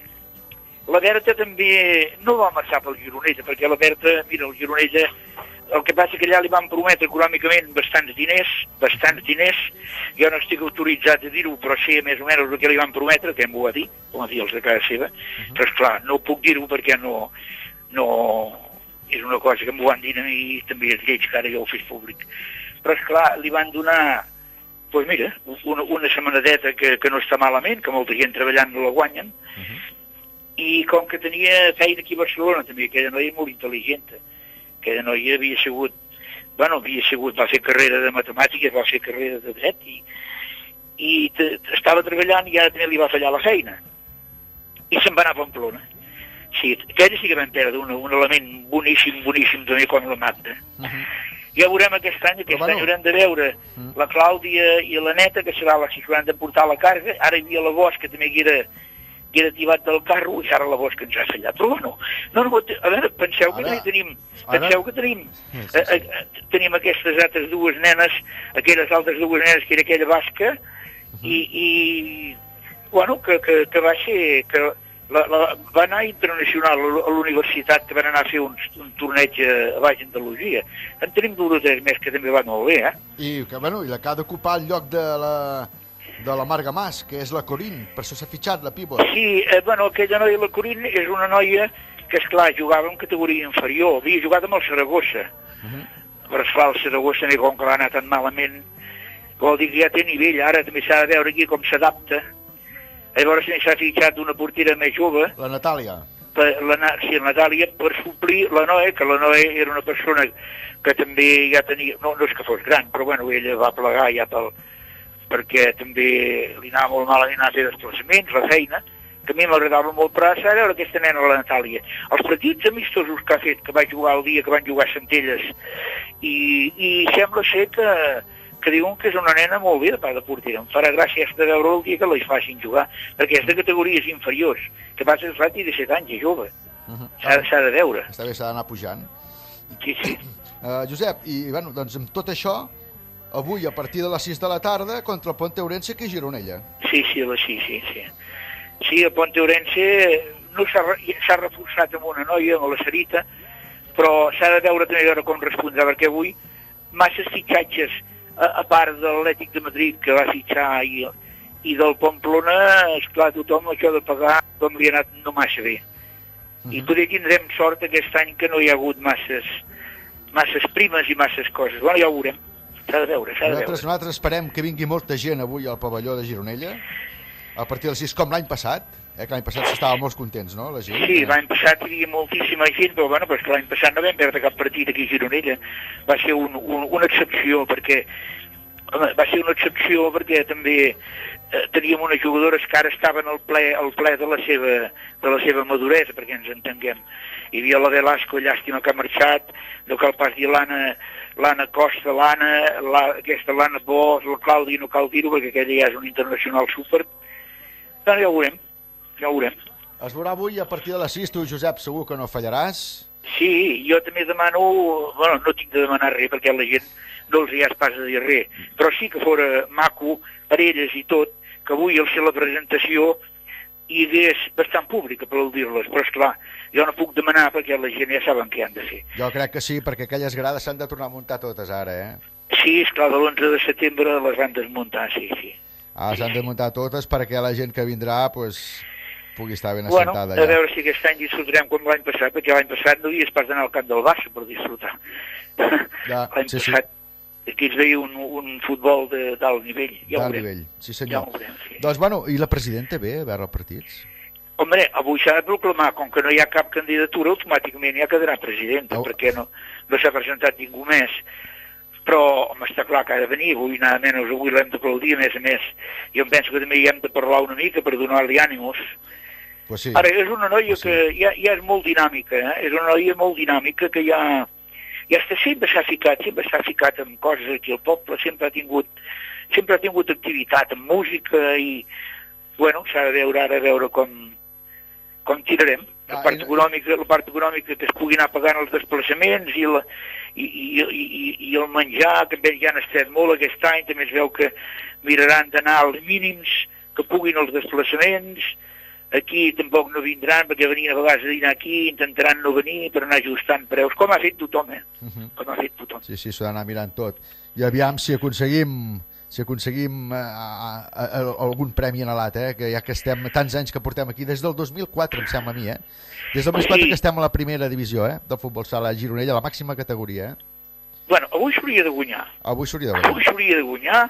La Berta també no va marxar pel Gironella, perquè la Berta, mira, el Gironella, el que passa que allà li van prometre econòmicament bastants diners, bastants diners, jo no estic autoritzat a dir-ho, però sé més o menys el que li van prometre, que m'ho va dir, com a dir els de casa seva, uh-huh. Però esclar, no puc dir-ho perquè no... no és una cosa que m'ho van dir a mi, també és lleig que ara jo ho fes públic. Però esclar, li van donar, doncs mira, una, una setmanadeta que, que no està malament, que molta gent treballant no la guanyen, uh-huh. I com que tenia feina aquí a Barcelona també, aquella noia molt intel·ligent, aquella noia havia sigut, bueno, havia sigut, va fer carrera de matemàtiques, va fer carrera de dret, i, i t- estava treballant i ara també li va fallar la feina. I se'n va anar a Pamplona. Sí, aquella sí que vam perdre un, un element boníssim, boníssim també com la Magda. Uh-huh. Ja veurem aquest any, aquest any haurem de veure uh-huh. La Clàudia i la neta, que serà la que hauran de portar la carga, ara hi havia la Bosch, que també hi era, hi era tibat del carro, i ara la Bosch que ens ha fallat. Però bueno, no, no, a veure, penseu que ara, tenim, penseu ara... que tenim, sí, sí. A, a, tenim aquestes altres dues nenes, aquelles altres dues nenes, que era aquella basca, uh-huh. i, i, bueno, que, que, que va ser... Que, La, la, va anar internacional a l'universitat, que van anar a fer un, un torneig a Baix Andalusia. En tenim dues o tres més que també van molt bé, eh? I, que, bueno, i la que ha d'ocupar el lloc de la, de la Marga Mas, que és la Corín, per això s'ha fitxat la pivot. Sí, eh, bueno, aquella noia, la Corín, és una noia que, esclar, jugava en categoria inferior, havia jugat amb el Saragossa. Uh-huh. Però, esclar, el Saragossa, ni com que va anar tan malament, vol dir que ja té nivell, ara també s'ha de veure aquí com s'adapta. Llavors s'ha fitxat una portera més jove. La Natàlia. Per, la, sí, la Natàlia, per suplir la Noe, que la Noe era una persona que també ja tenia... No, no és que fos gran, però bueno, ella va plegar ja pel... perquè també li anava molt malament a fer desplaçaments, la feina, que a mi m'agradava molt, però s'ha de veure aquesta nena, la Natàlia. Els petits amistosos que ha fet, que va jugar el dia que van jugar a Centelles, i, i sembla ser que... que diuen que és una nena molt bé de part de portera. Em farà gràcia de veure el dia que la facin jugar, perquè és de categories inferiors, que passa que fa disset anys, és jove. Uh-huh. S'ha, s'ha de veure. Està bé, s'ha d'anar pujant. Sí, sí. Uh, Josep, i bueno, doncs amb tot això, avui a partir de les sis de la tarda, contra el Ponte Ourense, que és Gironella. Sí, sí, la, sí, sí, sí. Sí, el Ponte Ourense no s'ha, s'ha reforçat amb una noia, amb la Sarita, però s'ha de veure també veure com respondrà, perquè avui masses fitxatges, a, a part de l'Atlètic de Madrid que va fitxar i, i del Pamplona, esclar, tothom això de pagar com li ha anat no massa bé. Uh-huh. I potser tindrem sort aquest any que no hi ha hagut masses, masses primes i masses coses. Bueno, ja ho veurem. S'ha s'ha de veure, s'ha de Nosaltres, veure. nosaltres esperem que vingui molta gent avui al pavelló de Gironella, a partir de les sis, com l'any passat, eh, que l'any passat s'estava molt contents, no, la gent? Sí, l'any passat hi havia moltíssima gent, però bueno, però és que l'any passat no vam perdre cap partit aquí a Gironella. Va ser un, un, una excepció, perquè home, va ser una excepció perquè també eh, teníem unes jugadores que ara estaven al ple, al ple de, la seva, de la seva maduresa, perquè ens entenguem. Hi havia la Velasco, llàstima que ha marxat, no cal pas dir l'Anna, l'Anna Costa, l'Anna, la, aquesta l'Anna Bo, la Clàudia, no cal dir-ho, perquè aquella ja és un internacional súper. Doncs ja ho veurem, ja ho veurem. Es veurà avui a partir de les sis, tu, Josep, segur que no fallaràs. Sí, jo també demano, bueno, no tinc de demanar res perquè la gent no els hi ha pas de dir res, però sí que fora maco per elles i tot, que avui al ser la presentació hi hagués bastant públic a aplaudir-les, però esclar, jo no puc demanar perquè la gent ja saben què han de fer. Jo crec que sí, perquè aquelles grades s'han de tornar a muntar totes ara, eh? Sí, esclar, de l'onze de setembre les van desmuntar, sí, sí. Ah, s'han de muntar totes perquè la gent que vindrà, pues, pugui estar ben Bueno, assentada a allà. veure si aquest any disfrutarem com l'any passat, perquè l'any passat no havies pas d'anar al camp del Barça per disfrutar. Ja, L'any sí, sí. passat aquí es veia un, un futbol de- d'alt nivell, ja ho D'alt veurem. nivell, sí Ja senyor. ho veurem, sí. Doncs, bueno, i la presidenta ve a veure els partits? Hombre, avui s'ha de proclamar, com que no hi ha cap candidatura, automàticament ja quedarà presidenta, Oh. perquè no, no s'ha presentat ningú més. Però, home, està clar que ha de venir, avui nada menys, avui l'hem d'aplaudir, a més a més. Jo em penso que també hi hem de parlar una mica per donar-li ànimos. Pues sí. Ara, és una noia Pues sí. que ja, ja és molt dinàmica, eh? És una noia molt dinàmica que ja, ja està, sempre s'ha ficat, sempre s'ha ficat en coses aquí al poble, sempre ha tingut, sempre ha tingut activitat en música i, bueno, s'ha de veure ara, a veure com, com tirarem. La Ah, part, i no- econòmica, la part econòmica que es pugui anar pagant els desplaçaments i, la, i, i, i, i, i el menjar, que també ja han estat molt aquest any, també es veu que miraran d'anar als mínims que puguin els desplaçaments. Aquí tampoc no vindran, perquè venien a vegades a dinar aquí, intentaran no venir per anar ajustant preus, com ha fet tothom, eh? Uh-huh. Com ha fet tothom. Sí, sí, s'ho ha d'anar mirant tot. I aviam si aconseguim si aconseguim eh, a, a, a, algun premi anelat, eh? Que ja que estem tants anys que portem aquí, des del dos mil quatre, em sembla a mi, eh? Des del dos mil quatre Sí. que estem a la primera divisió, eh? Del futbol sala a Gironella, la màxima categoria, eh? Bueno, avui s'hauria de guanyar. Avui s'hauria de veure. Avui s'hauria de guanyar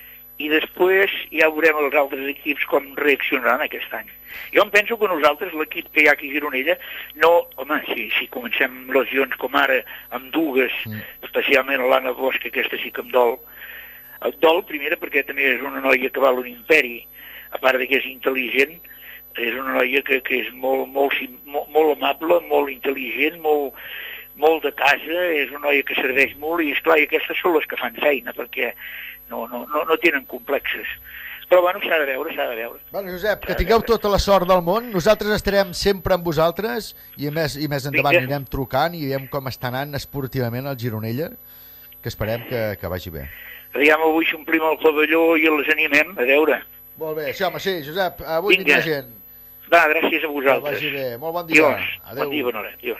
i després ja veurem els altres equips com reaccionaran aquest any. Jo em penso que nosaltres, l'equip que hi ha aquí a Gironella, no, home, si, si comencem amb lesions com ara, amb dues, Mm. especialment l'Anna Bosch, que aquesta sí que em dol. Em dol, primera, perquè també és una noia que val un imperi, a part de que és intel·ligent, és una noia que, que és molt, molt, sim- molt, molt amable, molt intel·ligent, molt, molt de casa, és una noia que serveix molt i, esclar, i aquestes són les que fan feina, perquè no, no, no, no tenen complexes. Però, bueno, s'ha de veure, s'ha de veure. Bueno, Josep, que tingueu tota la sort del món. Nosaltres estarem sempre amb vosaltres i a més, i més endavant Vinga. anirem trucant i veiem com està anant esportivament el Gironella, que esperem que, que vagi bé. Aviam, avui s'omplim el pavelló i els animem, a veure. Molt bé, sí, home, sí, Josep, avui Vinga. vindrà gent. Va, gràcies a Que vosaltres. vagi bé. Molt bon dia. Adiós. Adéu. Bon dia, bona hora. Adiós.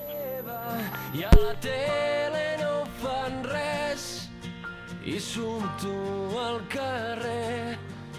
I a la tele no fan res i surto al carrer.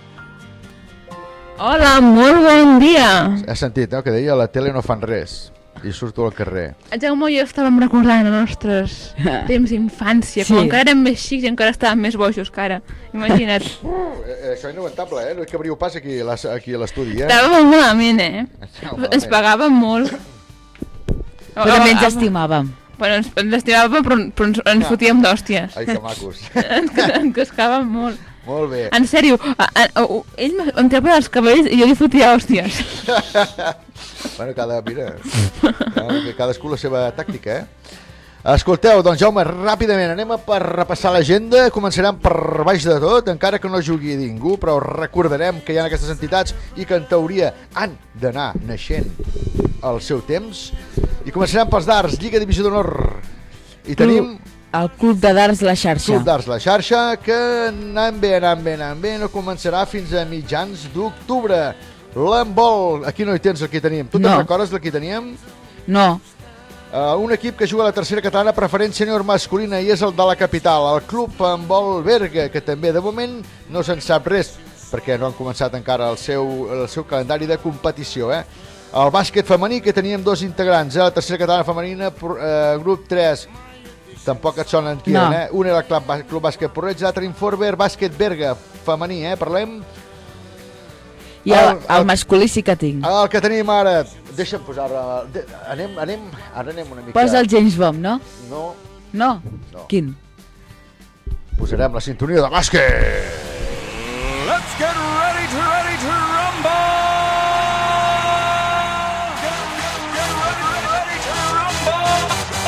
Hola, molt bon dia. Has sentit, no?, que deia a la tele no fan res i surto al carrer. El Jaume i jo estàvem recordant els nostres temps d'infància, Sí. com encara érem més xics i encara estàvem més bojos que ara. Imagina't. Uh, eh, això és inaguantable, eh? No hi cabríeu pas aquí, a les- aquí a l'estudi, eh? Estàvem molt malament, eh? Estàvem Ens malament. pagàvem molt. Però també ens estimàvem. Bueno, ens, ens estimàvem, però, però ens, ens fotíem d'hòsties. Ai, que macos. ens, ens cascàvem molt. Molt bé. En sèrio, a, a, a, ell m- em tirava dels cabells i jo li fotia hòsties. Bueno, cada, mira, cada, cadascú la seva tàctica, eh? Escolteu, doncs Jaume, ràpidament anem a per repassar l'agenda. Començarem per baix de tot, encara que no jugui ningú, però recordarem que hi ha aquestes entitats i que en teoria han d'anar naixent al seu temps. I començarem pels darts, Lliga Divisió d'Honor. I tenim El Club de Darts La Xarxa. Club d'Arts La Xarxa, que anant bé, anant bé, anant bé, no començarà fins a mitjans d'octubre. L'handbol, aquí no hi tens el que teníem. Tu te'n No. recordes el que teníem? No. Uh, un equip que juga a la tercera catalana preferent sènior masculina i és el de la capital, el Club Handbol Berga, que també de moment no se'n sap res, perquè no han començat encara el seu, el seu calendari de competició, eh? El bàsquet femení, que teníem dos integrants, eh? La tercera catalana femenina, uh, grup tres, Tampoc et sonen qui No. eren, eh? Un era el Club, Club Bàsquet Porreig, l'altre Informer Bàsquet Berga, femení, eh? Parlem... I el, el masculí sí que tinc. El que tenim ara... Deixa'm posar... de- Anem, anem... Ara anem una mica... Posa el James Bond, no? No, No? No. Quin? posarem la sintonia de bàsquet. Let's get ready to ready to rumble! Get, get, get ready, ready to rumble!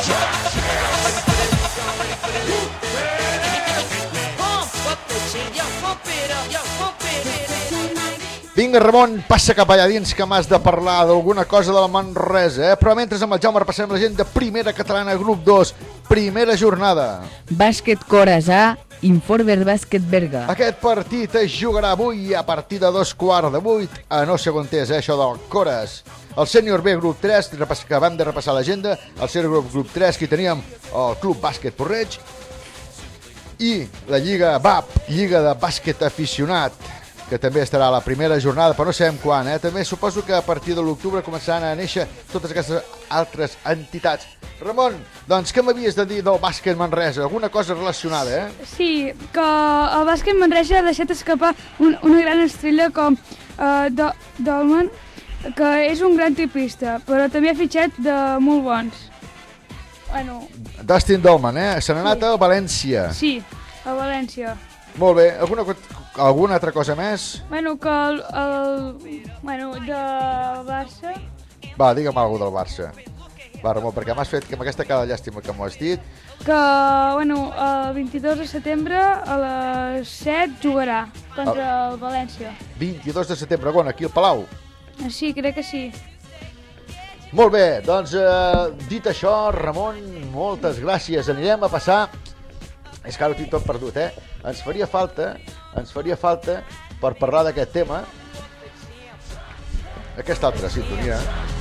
Pump up the chain, yo, pump it up, yo, pump it in. Vinga, Ramon, passa cap allà dins que m'has de parlar d'alguna cosa de la Manresa, eh? Però mentre amb el Jaume repassem la gent de Primera Catalana, grup dos, primera jornada. Bàsquet Cores A, Informer Bàsquet Berga. Aquest partit es jugarà avui a partir de dos quarts de vuit, a no sé on és, eh, això del Cores. El Sènior B, grup tres, que acabem de repassar l'agenda, el Sènior grup, grup tres, que teníem el Club Bàsquet Porreig, i la Lliga B A P, Lliga de Bàsquet Aficionat, que també estarà a la primera jornada, però no sabem quan, eh? També suposo que a partir de l'octubre començaran a néixer totes aquestes altres entitats. Ramon, doncs què m'havies de dir del bàsquet Manresa? Alguna cosa relacionada, eh? Sí, que el bàsquet Manresa ha deixat escapar un, una gran estrella com uh, Do Dolman, que és un gran tipista, però també ha fitxat de molt bons. Bueno, Dustin Dolman, eh? Se n'ha anat a València. sí, a València. Molt bé. Alguna, co- alguna altra cosa més? Bueno, que el, el bueno, de Barça... Va, digue'm alguna del Barça. Va, Ramon, perquè m'has fet que amb aquesta cada llàstima que m'ho has dit. Que, bueno, el vint-i-dos de setembre a les set jugarà contra el València. vint-i-dos de setembre, on? Aquí al Palau. Sí, crec que sí. Molt bé, doncs eh, dit això, Ramon, moltes gràcies. Anirem a passar... És que ara ho tinc tot perdut, eh? Ens faria falta, ens faria falta, per parlar d'aquest tema, aquesta altra sintonia.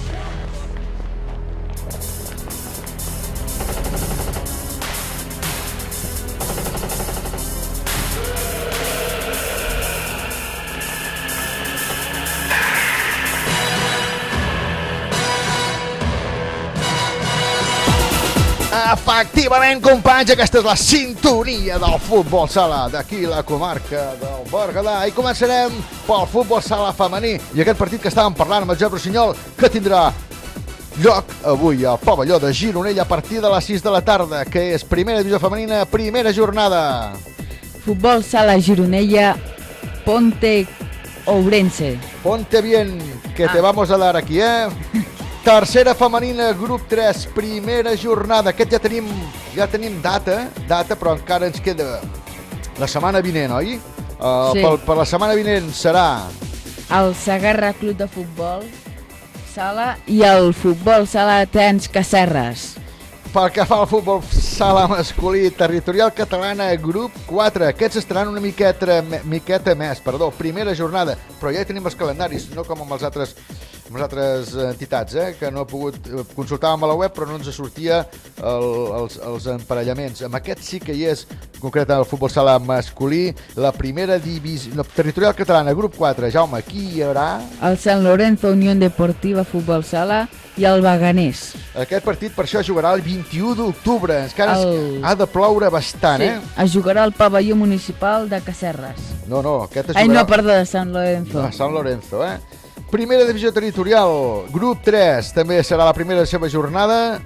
Efectivament, companys, aquesta és la sintonia del futbol sala d'aquí la comarca del Berguedà. I començarem pel futbol sala femení. I aquest partit que estàvem parlant amb el Joan Rossinyol, que tindrà lloc avui al pavelló de Gironella a partir de les sis de la tarda, que és primera divisió femenina, primera jornada. Futbol Sala Gironella, Ponte Ourense. Ponte bien, que te Ah. vamos a dar aquí, eh? Tercera femenina, grup tres, primera jornada. Aquest ja tenim, ja tenim data, data, però encara ens queda la setmana vinent, oi? Uh, Sí. per, per la setmana vinent serà El Sagarra Club de Futbol Sala i el Futbol Sala Tens Cacerres. pel que fa al futbol sala masculí, territorial catalana, grup quatre. Aquests estaran una miqueta, miqueta més, perdó, primera jornada, però ja hi tenim els calendaris, no com amb els altres, amb les altres entitats, eh, que no he pogut, consultàvem a la web però no ens sortia el, els, els emparellaments. Amb aquest sí que hi és, concret el futbol sala masculí, la primera divisió, la territorial catalana, grup quatre. Jaume, qui hi haurà? El San Lorenzo Unión Deportiva Futbol Sala i el Baganés. Aquest partit per això jugarà el vint-i-u d'octubre. Encara El- ha de ploure bastant, Sí, eh? es jugarà al pavelló municipal de Cacerres. No, no, aquest es Ai, jugarà no, perdó, de San Lorenzo. a Sant Lorenzo, eh? Primera divisió territorial, grup tres, també serà la primera de la seva jornada.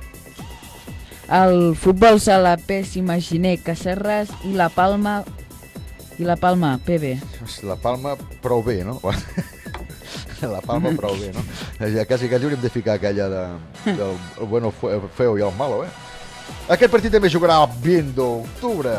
El Futbol Sala P s'Imaginer Cacerres i la Palma i la Palma P B. La Palma prou bé, no? La Palma prou bé, no? Ja quasi que hauríem de ficar aquella de, del el bueno, fe- feo i el malo, eh? Aquest partit també jugarà el vint d'octubre.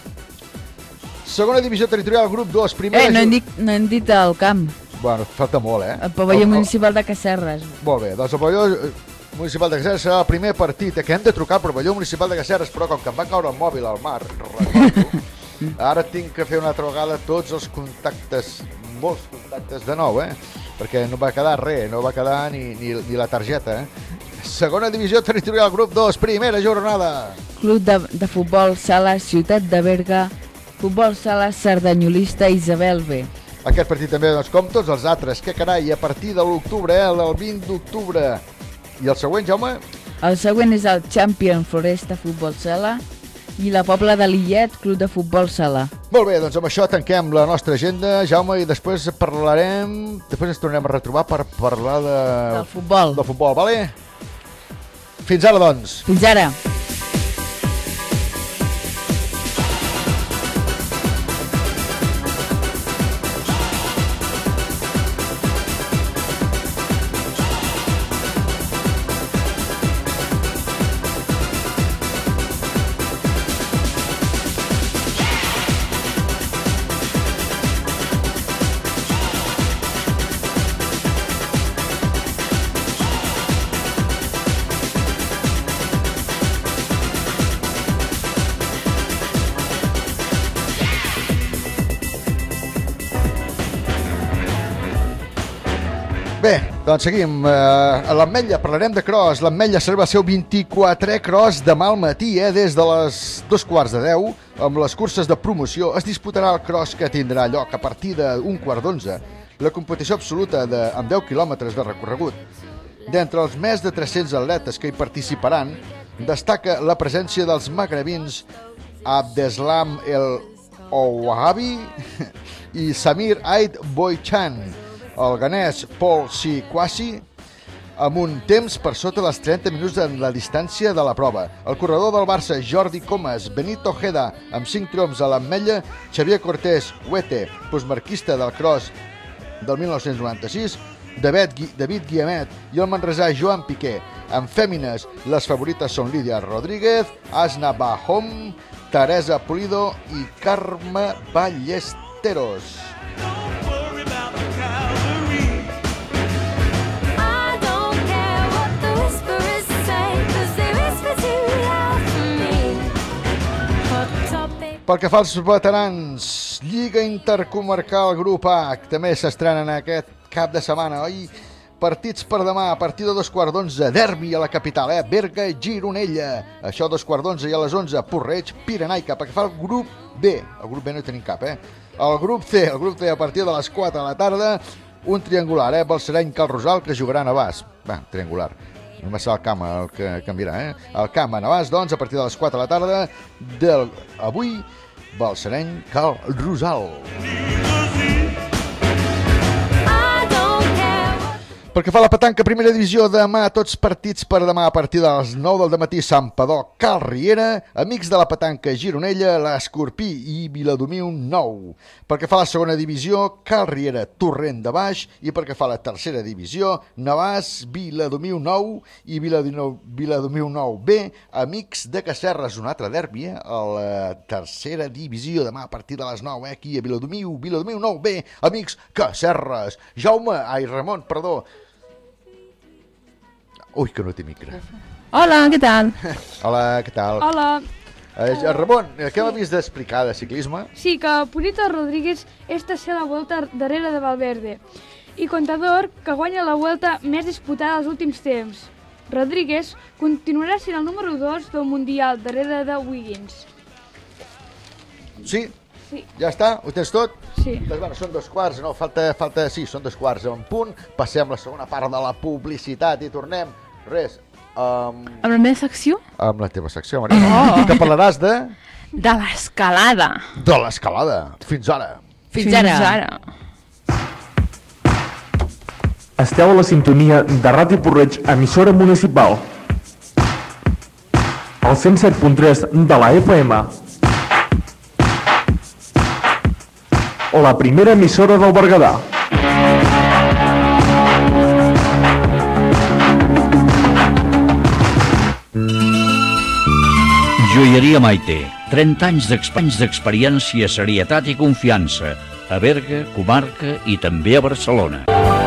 Segona divisió territorial, grup dos, primera... Eh, no ju- hem dit, no hem dit el camp. Bueno, falta molt, eh? El pavelló El- el- municipal de Cacerres. Molt bé, doncs el pavelló eh, municipal de Cacerres serà el primer partit, eh, que hem de trucar al pavelló municipal de Cacerres, però com que em va caure el mòbil al mar, recordo, ara tinc que fer una altra vegada tots els contactes, molts contactes de nou, eh? Perquè no va quedar res, no va quedar ni, ni, ni la targeta, eh? Segona divisió territorial, grup dos, primera jornada. Club de, de Futbol Sala Ciutat de Berga, Futbol Sala Cerdanyolista Isabel B. Aquest partit també, doncs, com tots els altres, que carai, a partir de l'octubre, eh, del vint d'octubre. I el següent, Jaume? El següent és el Champion Floresta Futbol Sala I la Pobla de Lillet, Club de Futbol Sala. Molt bé, doncs amb això tanquem la nostra agenda, Jaume, i després parlarem... Després ens tornem a retrobar per parlar de... Del futbol. Del futbol, vale? Fins ara, doncs. Fins ara. Bé, doncs seguim. Uh, a l'Ametlla parlarem de cross. L'Ametlla celebra el seu vint-i-quatrè cross demà al matí, eh? Des de les dos quarts de deu, amb les curses de promoció. Es disputarà el cross que tindrà lloc a partir d'un quart d'onze. La competició absoluta de, amb deu quilòmetres de recorregut. D'entre els més de tres-cents atletes que hi participaran, destaca la presència dels magrebins Abdeslam El Ouahabi i Samir Aid Boichan, el ganès Paul Sikwasi, amb un temps per sota dels trenta minuts en la distància de la prova. El corredor del Barça, Jordi Comas, Benito Ojeda, amb cinc triomfs a l'Ametlla, Xavier Cortés Huete, postmarquista del cross del mil nou-cents noranta-sis, David, Gui David Guiamet i el manresà Joan Piqué. En fèmines, les favorites són Lídia Rodríguez, Asna Bahom, Teresa Pulido i Carme Ballesteros. Pel que fa als veterans, Lliga Intercomarcal Grup A, que també s'estrenen aquest cap de setmana, oi? Partits per demà, a partir de dos quarts d'onze, derbi a la capital, eh? Berga i Gironella. Això a dos quarts d'onze i a les onze, Porreig, Pirenaica. Pel que fa al grup B, el grup B no hi tenim cap, eh? El grup C, el grup C a partir de les quatre de la tarda, un triangular, eh? Balsareny, Cal Rosal, que jugaran a Bas. Va, triangular. Només serà el camp el que canviarà, eh? El camp a Navàs, doncs, a partir de les quatre de la tarda del avui, Balsareny, Cal Rosal. Pel que fa a la petanca, primera divisió, demà tots partits per demà a partir de les nou del dematí, Santpedor, Cal Riera, amics de la petanca, Gironella, l'Escorpí i Viladomiu nou. Pel que fa a la segona divisió, Cal Riera, Torrent de Baix, i pel que fa a la tercera divisió, Navàs, Viladomiu nou i Viladomiu nou B, amics de Casserres, un altre derbi, eh? A la tercera divisió, demà a partir de les nou, eh? Aquí a Viladomiu, Viladomiu nou B, amics Casserres. Jaume, ai, Ramon, perdó. Ui, que no té micro. Hola, què tal? Hola, què tal? Hola. Eh, Ramon, què m'havies d'explicar de ciclisme? Sí, que Purito Rodríguez és tercer a la Vuelta darrere de Valverde i Contador, que guanya la Vuelta més disputada dels últims temps. Rodríguez continuarà sent el número dos del Mundial darrere de Wiggins. Sí? Sí. Ja està? Ho tens tot? Sí. Doncs, bueno, són dos quarts, no? Falta, falta, sí, són dos quarts en punt. Passem la segona part de la publicitat i tornem, res, um, Amb la meva secció? amb la teva secció, Marina. Oh. Que parlaràs de... De l'escalada. De l'escalada. Fins ara. Fins, Fins ara. ara. Esteu a la sintonia de Ràdio Porreig, emissora municipal. El cent set punt tres de la F M. La primera emissora del Berguedà. Joieria Maite. trenta anys d'expanys d'experiència, serietat i confiança. A Berga, comarca i també a Barcelona.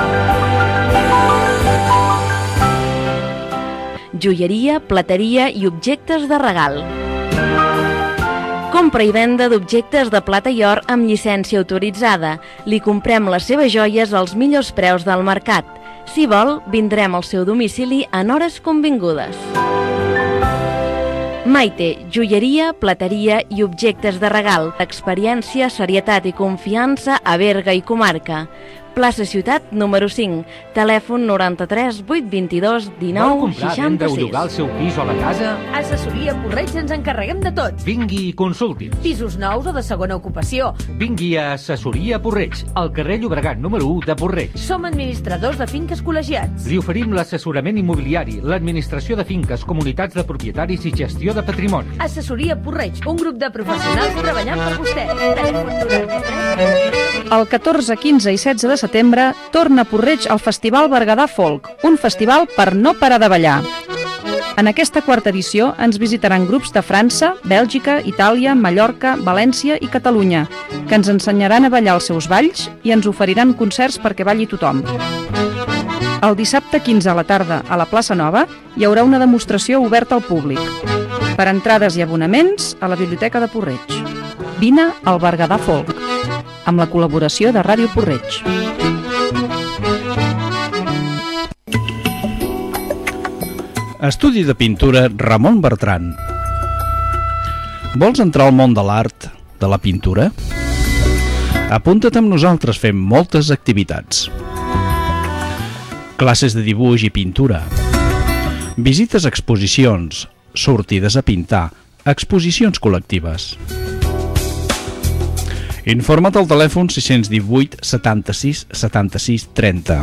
Joieria, plateria i objectes de regal. Compra i venda d'objectes de plata i or amb llicència autoritzada. Li comprem les seves joies als millors preus del mercat. Si vol, vindrem al seu domicili en hores convingudes. Maite, joieria, plateria i objectes de regal. Experiència, serietat i confiança a Berga i comarca. plaça Ciutat número cinc, telèfon noranta-tres vuit vint-i-dos dinou comprar, vendre o seixanta-sis. llogar el seu pis o la casa? Assessoria Porreig ens encarreguem de tot. Vingui i consulti. Pisos nous o de segona ocupació. Vingui a Assessoria Porreig, al carrer Llobregat número u de Porreig. Som administradors de finques col·legiats. Li oferim l'assessorament immobiliari, l'administració de finques, comunitats de propietaris i gestió de patrimoni. Assessoria Porreig, un grup de professionals treballant per vostè. Telèfon noranta-tres. El catorze, quinze i setze de setembre torna a Porreig al Festival Berguedà Folk, un festival per no parar de ballar. En aquesta quarta edició ens visitaran grups de França, Bèlgica, Itàlia, Mallorca, València i Catalunya, que ens ensenyaran a ballar els seus balls i ens oferiran concerts perquè balli tothom. El dissabte quinze a la tarda, a la plaça Nova, hi haurà una demostració oberta al públic. Per entrades i abonaments, a la Biblioteca de Porreig. Vine al Berguedà Folk, amb la col·laboració de Ràdio Porreig. Estudi de pintura Ramon Bertran. Vols entrar al món de l'art, de la pintura? Apunta't amb nosaltres, fem moltes activitats. Classes de dibuix i pintura. Visites a exposicions, sortides a pintar, exposicions col·lectives. Informa't al telèfon sis cents divuit setanta-sis setanta-sis trenta.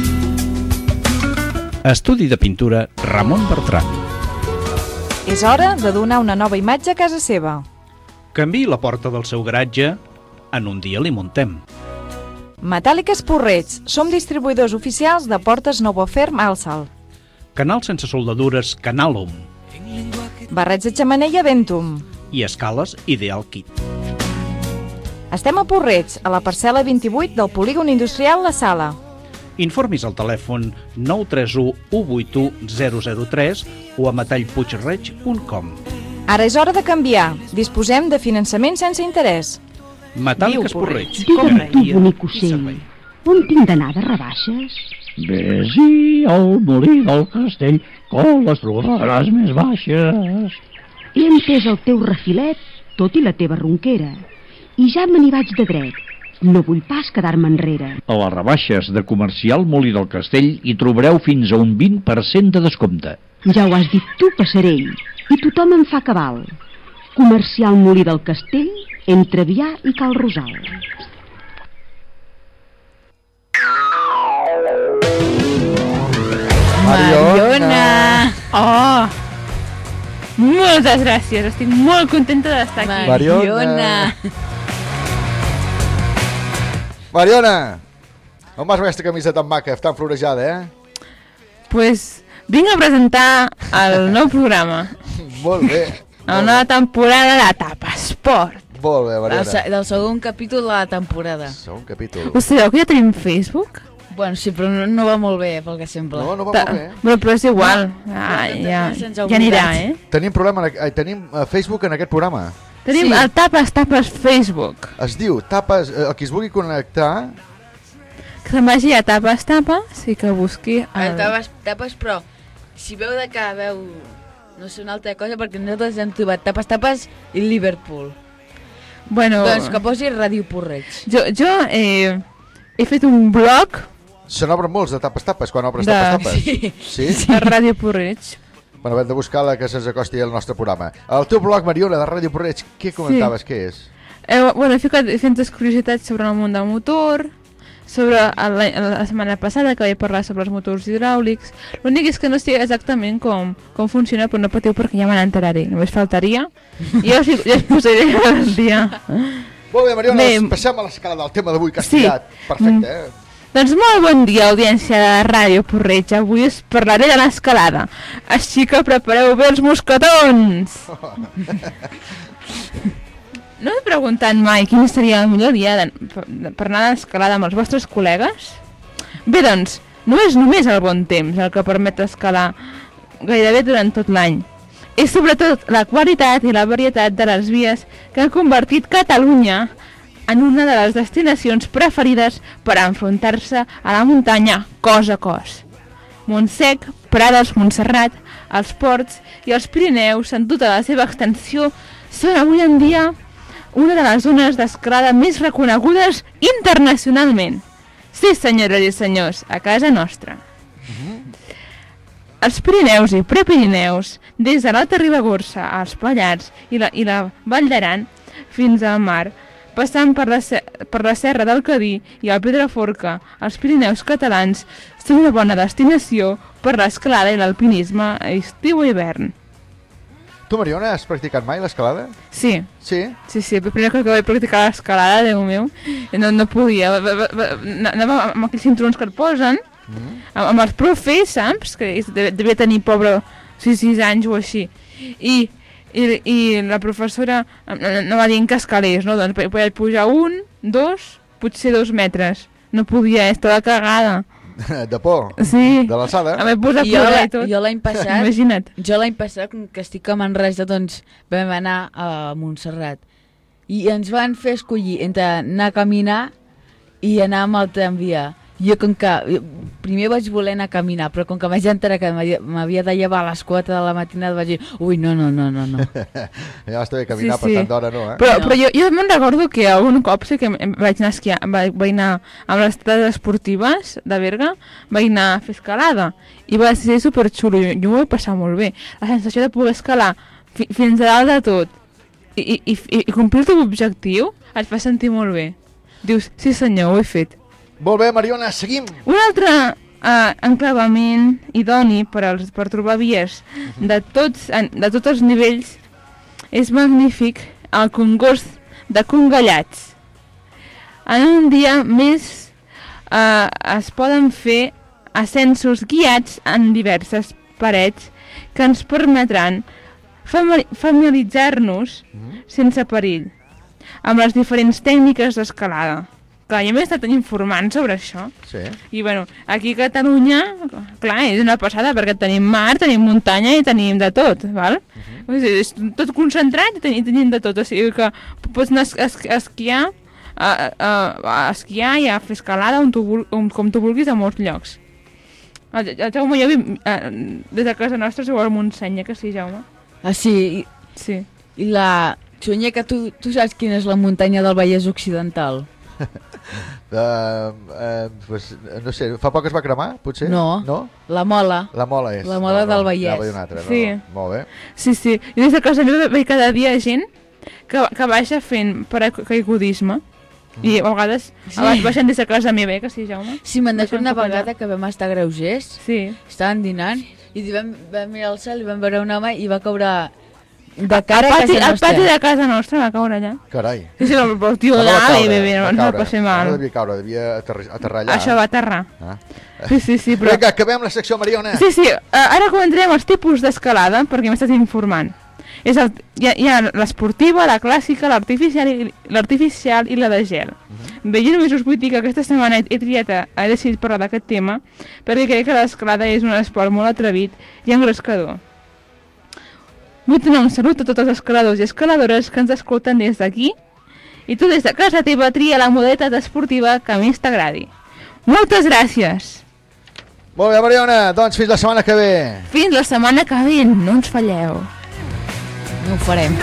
Estudi de pintura Ramon Bertran. És hora de donar una nova imatge a casa seva. Canviï la porta del seu garatge, en un dia li muntem. Metàl·liques Porreig, som distribuïdors oficials de portes Novoferm Alsal. Canals sense soldadures Canalum. Barrets de xemeneia Ventum. I escales Ideal Kit. Estem a Porreig, a la parcel·la vint-i-vuit del polígon industrial La Sala. Informis al telèfon nou tres u u vuit u zero zero tres o a metallpuigreig punt com. Ara és hora de canviar. Disposem de finançament sense interès. Metàl·liques Porreig. Digue'm tu, bonic ocell, on tinc d'anar de rebaixes? Vés-hi al molí del castell, que les trobaràs més baixes. He entès el teu refilet, tot i la teva ronquera, i ja me n'hi vaig de dret. No vull pas quedar-me enrere. A les rebaixes de Comercial Molí del Castell hi trobareu fins a un vint per cent de descompte. Ja ho has dit tu, Passarell, i tothom en fa cabal. Comercial Molí del Castell, entre Vià i Cal Rosal. Mariona! Oh! Moltes gràcies, estic molt contenta d'estar aquí. Mariona! Mariona! On vas amb aquesta camisa tan maca, tan florejada, eh? Pues vinc a presentar el nou programa. Molt bé. La nova temporada de Tapa Esport. Molt bé, Mariona. Del, se del segon capítol de la temporada. Segon capítol. Us sabeu que ja tenim Facebook? Bueno, sí, però no, no va molt bé, pel que sembla. No, no va Ta molt bé. Però, però és igual. Ah, ja, ja anirà, eh? Tenim, problema, en, tenim uh, Facebook en aquest programa. Tenim sí. el Tapes Tapes Facebook. Es diu Tapes... Eh, el qui es vulgui connectar... Que se'n vagi a Tapes Tapes i que busqui... El... El tapes, tapes, però si veu de que veu, no sé, una altra cosa, perquè nosaltres hem trobat Tapes Tapes i Liverpool. Bueno... Doncs que posi Ràdio Porreig. Jo, jo eh, he fet un blog... Se n'obren molts de Tapes Tapes, quan obres de... Tapes Tapes. Sí. Sí? De Ràdio Porreig. Bueno, hem de buscar la que se'ns acosti al nostre programa. El teu blog, Mariona, de Ràdio Porreig, què comentaves? Sí. Què és? Eh, bueno, he ficat diferents curiositats sobre el món del motor, sobre la, la setmana passada que vaig parlar sobre els motors hidràulics. L'únic és que no sé exactament com, com funciona, però no patiu perquè ja me n'enteraré. Només faltaria. I ja us, ja us posaré el dia. Molt bé, Mariona, Bé, passem a l'escala del tema d'avui, que has sí. tirat. Perfecte, eh? Doncs molt bon dia, audiència de Ràdio Porreig. Avui us parlaré de l'escalada. Així que prepareu bé els mosquetons! No m'he preguntat mai quin seria el millor dia de, per anar a l'escalada amb els vostres col·legues? Bé, doncs, no és només el bon temps el que permet escalar gairebé durant tot l'any. És sobretot la qualitat i la varietat de les vies que han convertit Catalunya en una de les destinacions preferides per enfrontar-se a la muntanya cos a cos. Montsec, Prades, Montserrat, els Ports i els Pirineus, en tota la seva extensió, són avui en dia una de les zones d'escalada més reconegudes internacionalment. Sí, senyores i senyors, a casa nostra. Els Pirineus i Prepirineus, des de l'Alta Ribagorça als Pallars i la, i la Vall d'Aran fins al mar, passant per la, per la Serra del Cadí i el Pedraforca, els Pirineus catalans són una bona destinació per l'escalada i l'alpinisme a estiu i hivern. Tu, Mariona, has practicat mai l'escalada? Sí. Sí? Sí, sí, el primer cop que vaig practicar l'escalada, Déu meu, no, no podia. Anava amb aquells cinturons que et posen, mm. amb, amb els profes, saps? Que devia tenir, pobre, sis, sis anys o així. I, i, i la professora no va dir que escalés, no? Doncs vaig pujar un, dos, potser dos metres. No podia, estava cagada. De por? Sí. De l'alçada? Em vaig posar a plorar i tot. Jo l'any passat, imagina't. Jo l'any passat, que estic a Manresa, doncs vam anar a Montserrat. I ens van fer escollir entre anar a caminar i anar amb el tramvia. Jo, com que primer vaig voler anar a caminar, però com que vaig entrar que m'havia de llevar a les quatre de la matinada, vaig dir, ui, no, no, no, no. no. Ja està bé caminar, sí, sí. per tant d'hora no, eh? Però, no. però jo, jo me'n recordo que algun cop sí que vaig anar a esquiar, vaig, vaig anar amb les estrades esportives de Berga, vaig anar a fer escalada, i va ser superxulo, jo, jo m'ho vaig passar molt bé. La sensació de poder escalar fi, fins a dalt de tot i, i, i, i complir el teu objectiu et fa sentir molt bé. Dius, sí senyor, ho he fet. Molt bé, Mariona, seguim. Un altre uh, enclavament idoni per, als, per trobar vies de tots, de tots els nivells és magnífic el congost de Congallats. En un dia més uh, es poden fer ascensos guiats en diverses parets que ens permetran familiaritzar-nos sense perill amb les diferents tècniques d'escalada. Clar, jo m'he estat informant sobre això. Sí. I bueno, aquí a Catalunya, clar, és una passada perquè tenim mar, tenim muntanya i tenim de tot, val? Uh -huh. És tot concentrat i tenim, tenim de tot, o sigui que pots anar a es, esquiar, a, a, a esquiar i a fer escalada on tu, on, com tu vulguis a molts llocs. El, el Jaume i jo, des de casa nostra, sou al Montseny, que sí, Jaume? Ah, sí? I, sí. I la... Xonyeca, tu, tu saps quina és la muntanya del Vallès Occidental? Uh, uh, pues, no sé, fa poc es va cremar, potser? No, no? La Mola. La Mola és. La Mola no, del no, Vallès. Ja una altra, sí. No? Molt bé. Sí, sí. I des de casa meva veig cada dia gent que, que baixa fent paracaigudisme. Mm. I a vegades sí. baixen des de casa meva, que sí, Jaume? Sí, me'n recordo una vegada que vam estar a Greugers, sí. estàvem dinant, i vam, vam mirar al cel i vam veure un home i va caure de cara a casa nostra. El pati de casa nostra va caure allà. Carai. Sí, sí, el tio d'allà i bé, no, no va passar mal. No devia caure, devia aterrar, aterrar allà. Això va aterrar. Ah. Sí, sí, sí, però... Vinga, acabem la secció, Mariona. Sí, sí, ara comentarem els tipus d'escalada, perquè m'estàs informant. És el, hi ha, hi ha l'esportiva, la clàssica, l'artificial i, l'artificial i la de gel. Uh-huh. Bé, jo només us vull dir que aquesta setmana he, he triat, a, he decidit parlar d'aquest tema, perquè crec que l'escalada és un esport molt atrevit i engrescador. Vull donar un salut a tots els escaladors i escaladores que ens escolten des d'aquí i tu des de casa teva tria la modalitat esportiva que més t'agradi. Moltes gràcies! Molt bé, Mariona, doncs fins la setmana que ve. Fins la setmana que ve, no ens falleu. No ho farem.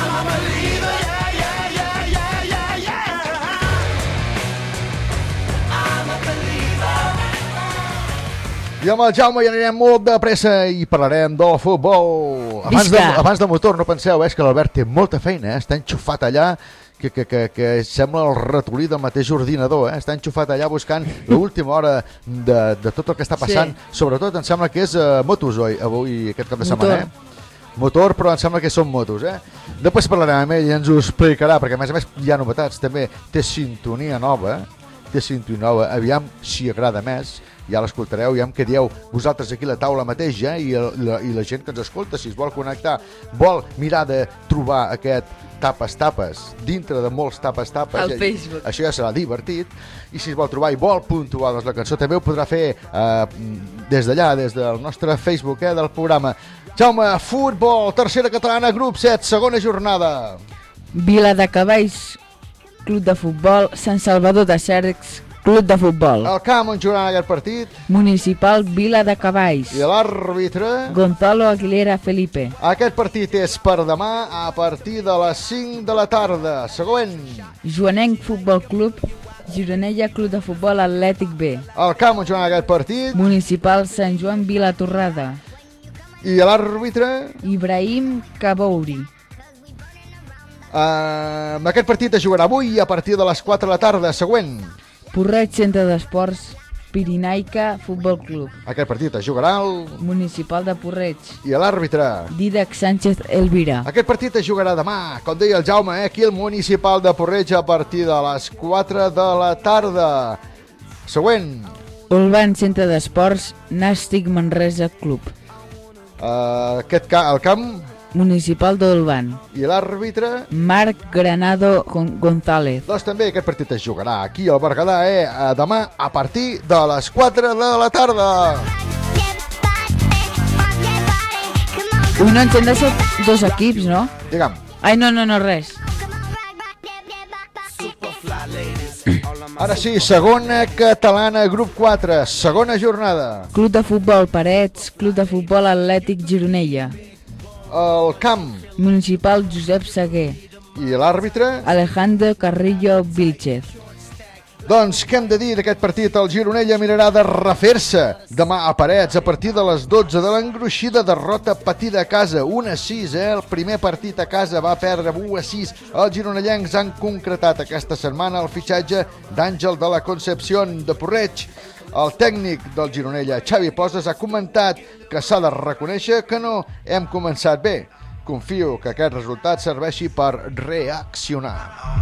I amb el Jaume hi anirem molt de pressa i parlarem del futbol. Abans de, abans de motor, no penseu, eh, que l'Albert té molta feina, eh? Està enxufat allà, que, que, que, que sembla el ratolí del mateix ordinador, eh? Està enxufat allà buscant l'última hora de, de tot el que està passant. Sí. Sobretot em sembla que és uh, motos, oi? Avui, aquest cap de motor. setmana, eh? Motor, però em sembla que són motos, eh? Després parlarem amb ell i ens ho explicarà, perquè a més a més hi ha novetats, també té sintonia nova, té sintonia nova, aviam si agrada més. Ja l'escoltareu, ja em que dieu vosaltres aquí a la taula mateix, eh? I, la, i la gent que ens escolta, si es vol connectar, vol mirar de trobar aquest tapes-tapes dintre de molts tapes-tapes, al Facebook. Això ja serà divertit, i si es vol trobar i vol puntuar doncs, la cançó, també ho podrà fer eh, des d'allà, des del nostre Facebook, eh, del programa. Jaume, futbol, tercera catalana, grup set, segona jornada. Vila de Cavalls, club de futbol, Sant Salvador de Cercs, club de futbol. El camp on jugaran aquest partit? Municipal Vila de Cavalls. I l'àrbitre? Gonzalo Aguilera Felipe. Aquest partit és per demà a partir de les cinc de la tarda. Següent. Joanenc Futbol Club, Gironella Club de Futbol Atlètic B. El camp on jugava aquest partit. Municipal Sant Joan Vilatorrada. I l'àrbitre? Ibrahim Kabouri. Uh, aquest partit es jugarà avui a partir de les quatre de la tarda. Següent. Porreig Centre d'Esports Pirinaica Futbol Club. Aquest partit es jugarà al Municipal de Porreig. I l'àrbitre? Didac Sánchez Elvira. Aquest partit es jugarà demà, com deia el Jaume, eh? Aquí al Municipal de Porreig a partir de les quatre de la tarda. Següent. Olvan Centre d'Esports Nàstic Manresa Club. Uh, aquest ca el camp? Municipal d'Olvan. I l'àrbitre? Marc Granado González. Doncs també aquest partit es jugarà aquí al Berguedà, eh? Demà a partir de les quatre de la tarda. Ui, no ens hem deixat dos equips, no? Digue'm. Ai, no, no, no, res. Ara sí, segona catalana, grup quatre, segona jornada. Club de Futbol Parets, Club de Futbol Atlètic Gironella. El camp. Municipal Josep Seguer. I l'àrbitre? Alejandro Carrillo Vilchez. Doncs què hem de dir d'aquest partit? El Gironella mirarà de refer-se demà a Parets a partir de les dotze de l'engruixida derrota patida a casa, un a sis, eh? El primer partit a casa va perdre u a sis. Els gironellencs han concretat aquesta setmana el fitxatge d'Àngel de la Concepción de Porreig. El tècnic del Gironella, Xavi Poses, ha comentat que s'ha de reconèixer que no hem començat bé. Confio que aquest resultat serveixi per reaccionar.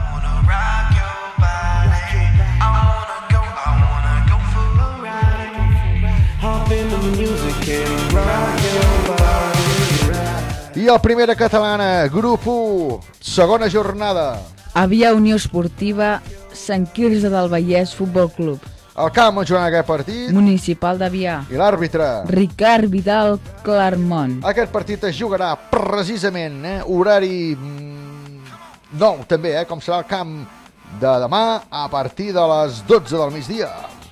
I el Primera Catalana, grup u, segona jornada. Avià Unió Esportiva Sant Quirze del Vallès Futbol Club. El camp on jugant aquest partit? Municipal d'Avià. I l'àrbitre? Ricard Vidal Clermont. Aquest partit es jugarà precisament, eh? Horari nou també, eh? Com serà el camp de demà a partir de les dotze del migdia.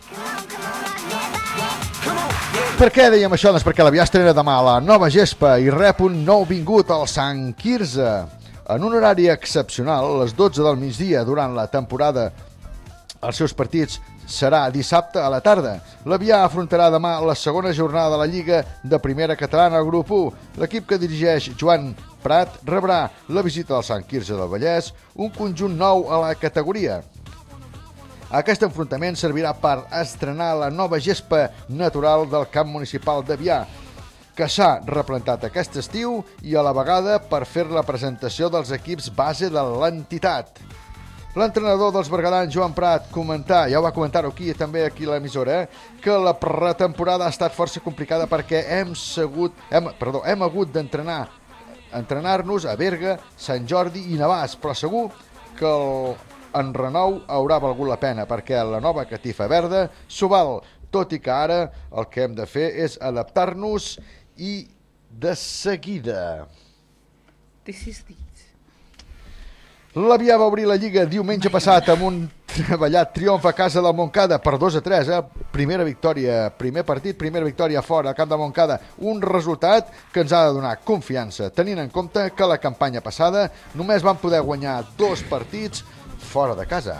Per què dèiem això? Doncs perquè l'Avià estrena demà la nova gespa i rep un nou vingut al Sant Quirze. En un horari excepcional, a les dotze del migdia durant la temporada, els seus partits serà dissabte a la tarda. L'Avià afrontarà demà la segona jornada de la Lliga de Primera Catalana al grup u. L'equip que dirigeix Joan Prat rebrà la visita del Sant Quirze del Vallès, un conjunt nou a la categoria. Aquest enfrontament servirà per estrenar la nova gespa natural del camp municipal d'Avià, que s'ha replantat aquest estiu i a la vegada per fer la presentació dels equips base de l'entitat. L'entrenador dels berguedans, Joan Prat, comentar, ja ho va comentar-ho aquí, també aquí a l'emissora, eh, que la pretemporada ha estat força complicada perquè hem, segut, hem, perdó, hem hagut d'entrenar entrenar-nos a Berga, Sant Jordi i Navàs, però segur que el enrenou haurà valgut la pena perquè la nova catifa verda s'ho val, tot i que ara el que hem de fer és adaptar-nos i de seguida. This is the... L'Avià va obrir la Lliga diumenge passat amb un treballat triomf a casa del Montcada per dos a tres, eh? Primera victòria, primer partit, primera victòria fora al camp de Montcada. Un resultat que ens ha de donar confiança, tenint en compte que la campanya passada només van poder guanyar dos partits fora de casa.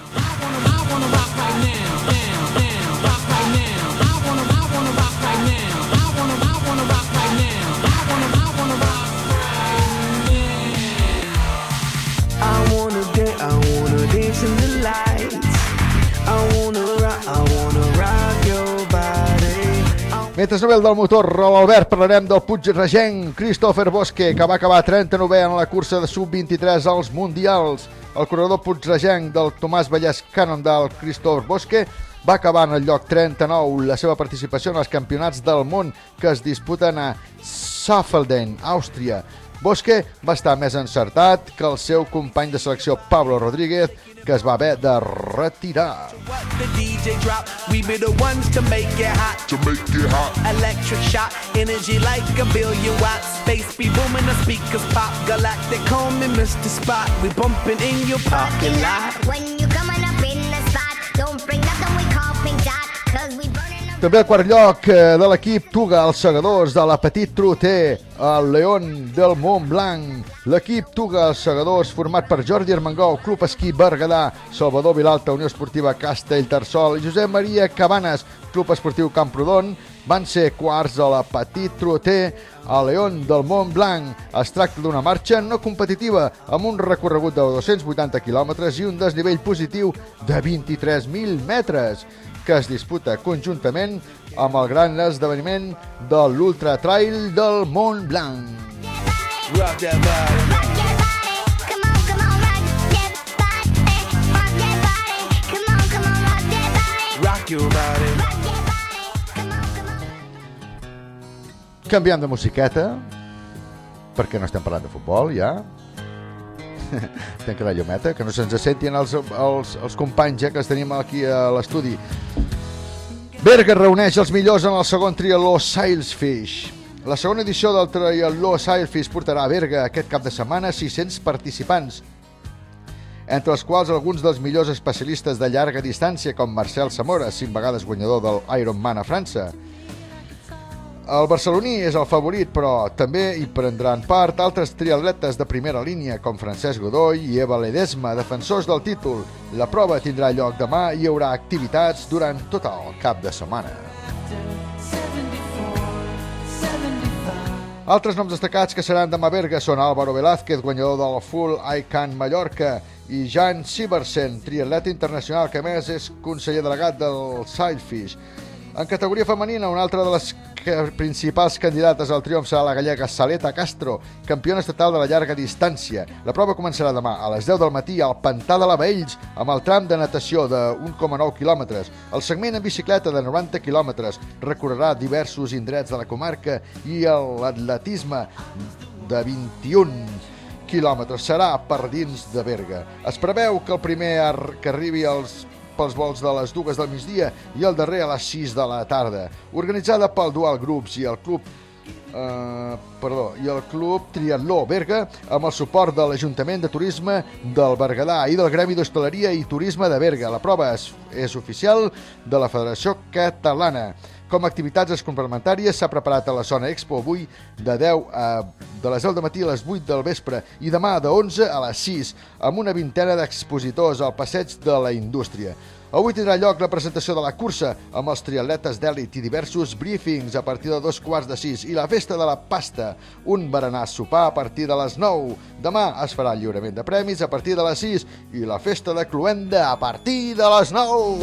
I wanna dance, I wanna dance in the lights. I wanna rock, I wanna rock your body. Mentre no ve el del motor, l'Albert, parlarem del puigregenc Christopher Bosque, que va acabar trenta-novè en la cursa de sub vint-i-tres als Mundials. El corredor puigregenc del Tomàs Vallès Cannondale, Christopher Bosque, va acabar en el lloc trenta-nou la seva participació en els campionats del món que es disputen a Saffelden, Àustria. Bosque va estar més encertat que el seu company de selecció Pablo Rodríguez, que es va haver de retirar. The D J drop, we be the ones to make it hot. To make it hot. Electric shock, energy like a billion watts. Space be booming, the speakers pop. Galactic, call me Mister Spot. We bumping in your parking lot. When you coming up in the spot, don't bring nothing we call pink dot, cause we burning up. També al quart lloc de l'equip Tuga, els segadors de la Petit Troter, el León del Mont Blanc. L'equip Tuga, els segadors, format per Jordi Armengou, Club Esquí Berguedà, Salvador Vilalta, Unió Esportiva Castellterçol i Josep Maria Cabanes, Club Esportiu Camprodon, van ser quarts a la Petit Troter a León del Mont Blanc. Es tracta d'una marxa no competitiva amb un recorregut de dos-cents vuitanta quilòmetres i un desnivell positiu de vint-i-tres mil metres, que es disputa conjuntament amb el gran esdeveniment de l'Ultra Trail del Mont Blanc. Rock that body. Rock your body. Canviem de musiqueta, perquè no estem parlant de futbol, ja. Tanca la llumeta, que no se'ns sentin els, els, els companys eh, que els tenim aquí a l'estudi. Berga reuneix els millors en el segon triatló Sailfish. La segona edició del triatló Sailfish portarà a Berga aquest cap de setmana sis-cents participants, entre els quals alguns dels millors especialistes de llarga distància, com Marcel Zamora, cinc vegades guanyador del Ironman a França. El barceloní és el favorit, però també hi prendran part altres triatletes de primera línia, com Francesc Godoy i Eva Ledesma, defensors del títol. La prova tindrà lloc demà i hi haurà activitats durant tot el cap de setmana. Altres noms destacats que seran demà a Berga són Álvaro Velázquez, guanyador del Full Icon Mallorca, i Jan Siversen, triatleta internacional, que a més és conseller delegat del Sailfish. En categoria femenina, una altra de les principals candidates al triomf serà la gallega Saleta Castro, campiona estatal de la llarga distància. La prova començarà demà a les deu del matí al Pantà de la Baells, amb el tram de natació de un coma nou quilòmetres. El segment en bicicleta de noranta quilòmetres recorrerà diversos indrets de la comarca i l'atletisme de vint-i-un quilòmetres serà per dins de Berga. Es preveu que el primer que arribi als pels vols de les dues del migdia i el darrer a les sis de la tarda. Organitzada pel Dual Groups i el Club eh, perdó, i el Club Triatló Berga, amb el suport de l'Ajuntament de Turisme del Berguedà i del Gremi d'Hostaleria i Turisme de Berga. La prova és, és oficial de la Federació Catalana. Com a activitats complementàries s'ha preparat a la zona Expo avui de, deu a, de les deu del matí a les vuit del vespre i demà de onze a les sis, amb una vintena d'expositors al passeig de la indústria. Avui tindrà lloc la presentació de la cursa amb els triatletes d'èlit i diversos briefings a partir de dos quarts de sis i la festa de la pasta, un berenar sopar a partir de les nou. Demà es farà el lliurament de premis a partir de les sis i la festa de cloenda a partir de les nou.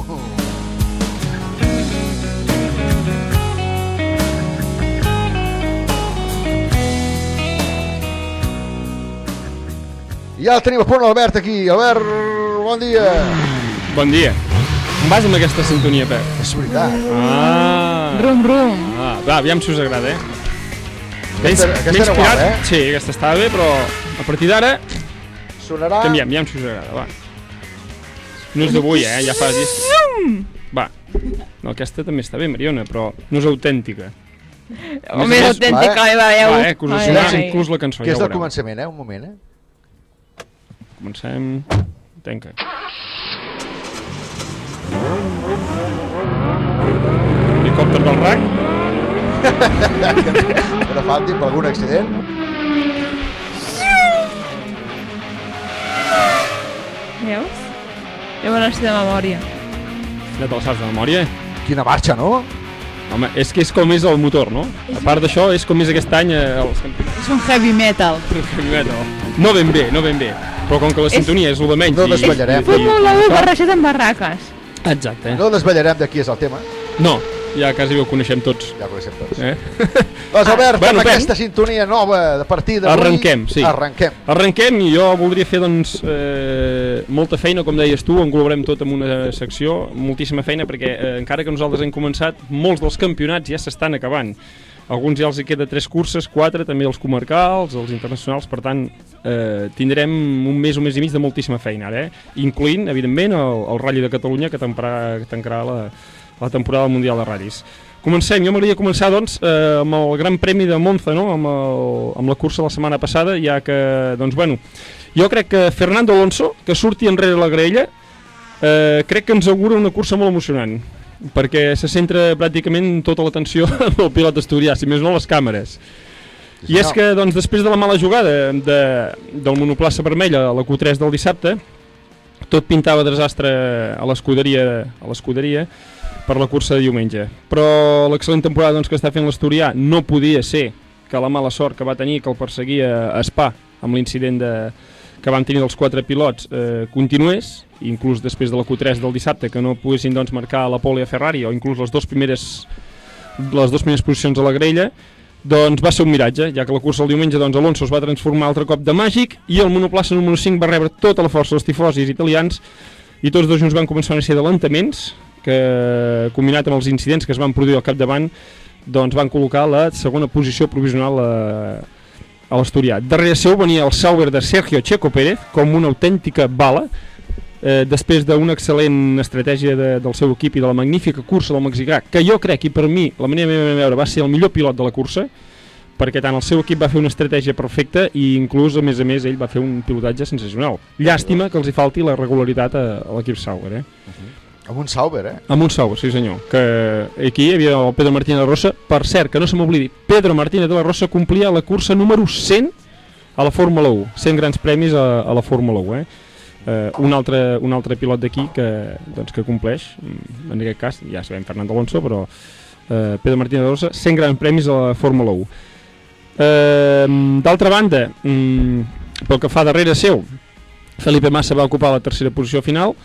Ja el tenim a punt, l'Albert, aquí. Albert, bon dia. Bon dia. On vas amb aquesta sintonia, Pep? És veritat. Ah. Rum, rum. Ah, va, aviam si us agrada, eh? Aquesta, aquesta era guapa, eh? Sí, aquesta estava bé, però a partir d'ara... Sonarà... Canviem, aviam si us agrada, va. No és d'avui, eh? Ja fa dies... Va. No, aquesta també està bé, Mariona, però no és autèntica. O més autèntica, va, va, ja ho... Va, eh? Que us ha sonat inclús la cançó, que ja és ho del veureu. començament, eh? Un moment, eh? Comencem... Tenca. Helicòpter del R A C. Era falti per algun accident. Veus? Ja me n'estic de memòria. Ja te'l saps de memòria? Quina marxa, no? Home, és que és com és el motor, no? A part d'això, és com és aquest any eh, els campionats. És un heavy metal. Heavy metal. No ben bé, no ben bé. Però com que la sintonia és, és el de menys... No desballarem. És Fórmula u barrejat amb barraques. Exacte. No desballarem de qui és el tema. No, ja quasi ho coneixem tots. Ja ho coneixem tots. Eh? Doncs Albert, bueno, amb aquesta sintonia nova de partida d'avui... Arrenquem, sí. Arrenquem. Arrenquem i jo voldria fer, doncs, eh, molta feina, com deies tu, englobarem tot en una secció, moltíssima feina, perquè eh, encara que nosaltres hem començat, molts dels campionats ja s'estan acabant. Alguns ja els hi queda tres curses, quatre, també els comarcals, els internacionals, per tant, eh, tindrem un mes o mes i mig de moltíssima feina ara, eh? Incloent, evidentment, el, el Rally de Catalunya, que tancarà la, la temporada mundial de ratllis. Comencem, jo m'agradaria començar, doncs, eh, amb el Gran Premi de Monza, no? amb, el, amb la cursa la setmana passada, ja que, doncs, bueno, jo crec que Fernando Alonso, que surti enrere la graella, eh, crec que ens augura una cursa molt emocionant. perquè se centra pràcticament tota l'atenció del pilot asturià, si més no les càmeres. I és que, doncs, després de la mala jugada de, del monoplaça vermella a la Q tres del dissabte, tot pintava desastre a l'escuderia a l'escuderia per la cursa de diumenge. Però l'excel·lent temporada doncs, que està fent l'asturià no podia ser que la mala sort que va tenir, que el perseguia a Spa, amb l'incident de, que van tenir els quatre pilots, eh, continués, inclús després de la Q tres del dissabte, que no poguessin doncs, marcar la pole a Ferrari, o inclús les dues primeres, les dues primeres posicions a la grella, doncs va ser un miratge, ja que la cursa el diumenge doncs, Alonso es va transformar altre cop de màgic i el monoplaça número cinc va rebre tota la força dels tifosis italians i tots dos junts van començar una sèrie d'alentaments que, combinat amb els incidents que es van produir al capdavant, doncs van col·locar la segona posició provisional a, a l'asturià. Darrere seu venia el Sauber de Sergio Checo Pérez com una autèntica bala, eh, després d'una excel·lent estratègia de, del seu equip i de la magnífica cursa del mexicà, que jo crec, i per mi, la manera meva de veure, va ser el millor pilot de la cursa, perquè tant el seu equip va fer una estratègia perfecta i inclús, a més a més, ell va fer un pilotatge sensacional. Llàstima que els hi falti la regularitat a, a l'equip Sauber, eh? Uh-huh. Amb un Sauber, eh? Amb un Sauber, sí senyor. Que aquí hi havia el Pedro Martínez de la Rosa. Per cert, que no se m'oblidi, Pedro Martínez de la Rosa complia la cursa número cent a la Fórmula u. cent grans premis a, a la Fórmula u, eh? Uh, un, altre, un altre pilot d'aquí que, doncs, que compleix, en aquest cas, ja sabem Fernando Alonso, però uh, Pedro Martínez de la Rosa, cent grans premis a la Fórmula u. Uh, D'altra banda, um, pel que fa darrere seu, Felipe Massa va ocupar la tercera posició final.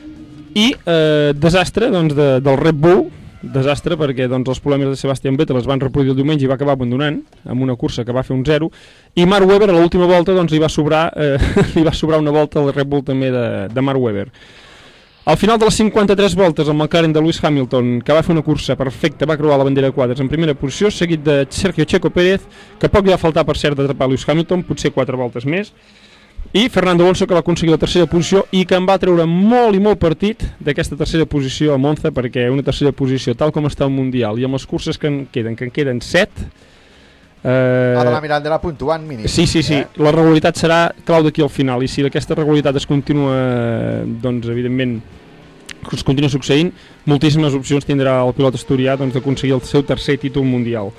I eh, desastre doncs, de, del Red Bull, desastre perquè doncs, els problemes de Sebastian Vettel es van reproduir el diumenge i va acabar abandonant amb una cursa que va fer un zero, i Mark Webber a l'última volta doncs, li, va sobrar, eh, li va sobrar una volta al Red Bull també de, de Mark Webber. Al final de les cinquanta-tres voltes el McLaren de Lewis Hamilton, que va fer una cursa perfecta, va creuar la bandera de quadres en primera posició, seguit de Sergio Checo Pérez, que poc li va faltar per cert d'atrapar Lewis Hamilton, potser quatre voltes més, i Fernando Alonso, que va aconseguir la tercera posició i que en va treure molt i molt partit d'aquesta tercera posició a Monza, perquè una tercera posició tal com està el Mundial i amb les curses que en queden, que en queden set, eh... ha d'anar mirant d'anar puntuant mínim. Sí, sí, sí, eh? La regularitat serà clau d'aquí al final, i si aquesta regularitat es continua, doncs evidentment es continua succeint, moltíssimes opcions tindrà el pilot asturià doncs, d'aconseguir el seu tercer títol mundial.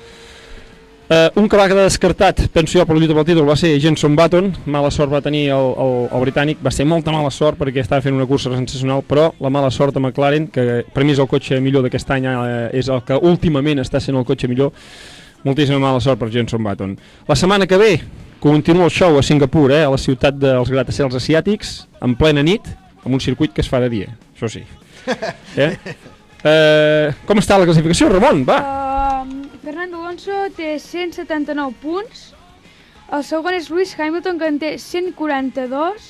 Uh, un que va quedar descartat, penso jo, per la lluita pel títol va ser Jenson Button. Mala sort va tenir el, el, el britànic, va ser molta mala sort perquè estava fent una cursa sensacional, però la mala sort a McLaren, que per mi és el cotxe millor d'aquest any, uh, és el que últimament està sent el cotxe millor, moltíssima mala sort per Jenson Button. La setmana que ve continua el show a Singapur, eh, a la ciutat dels gratacels asiàtics, en plena nit, amb un circuit que es fa de dia, això sí. Eh? Uh, com està la classificació, Ramon? Va! Uh, Fernando Alonso té cent setanta-nou punts, el segon és Lewis Hamilton, que en té cent quaranta-dos,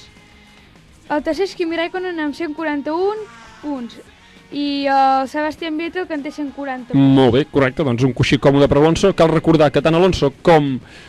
el tercer és Kimi Raikkonen amb cent quaranta-un punts, i el Sebastian Vettel, que en té cent quaranta punts. Molt bé, correcte, doncs un coixí còmode per Alonso. Cal recordar que tant Alonso com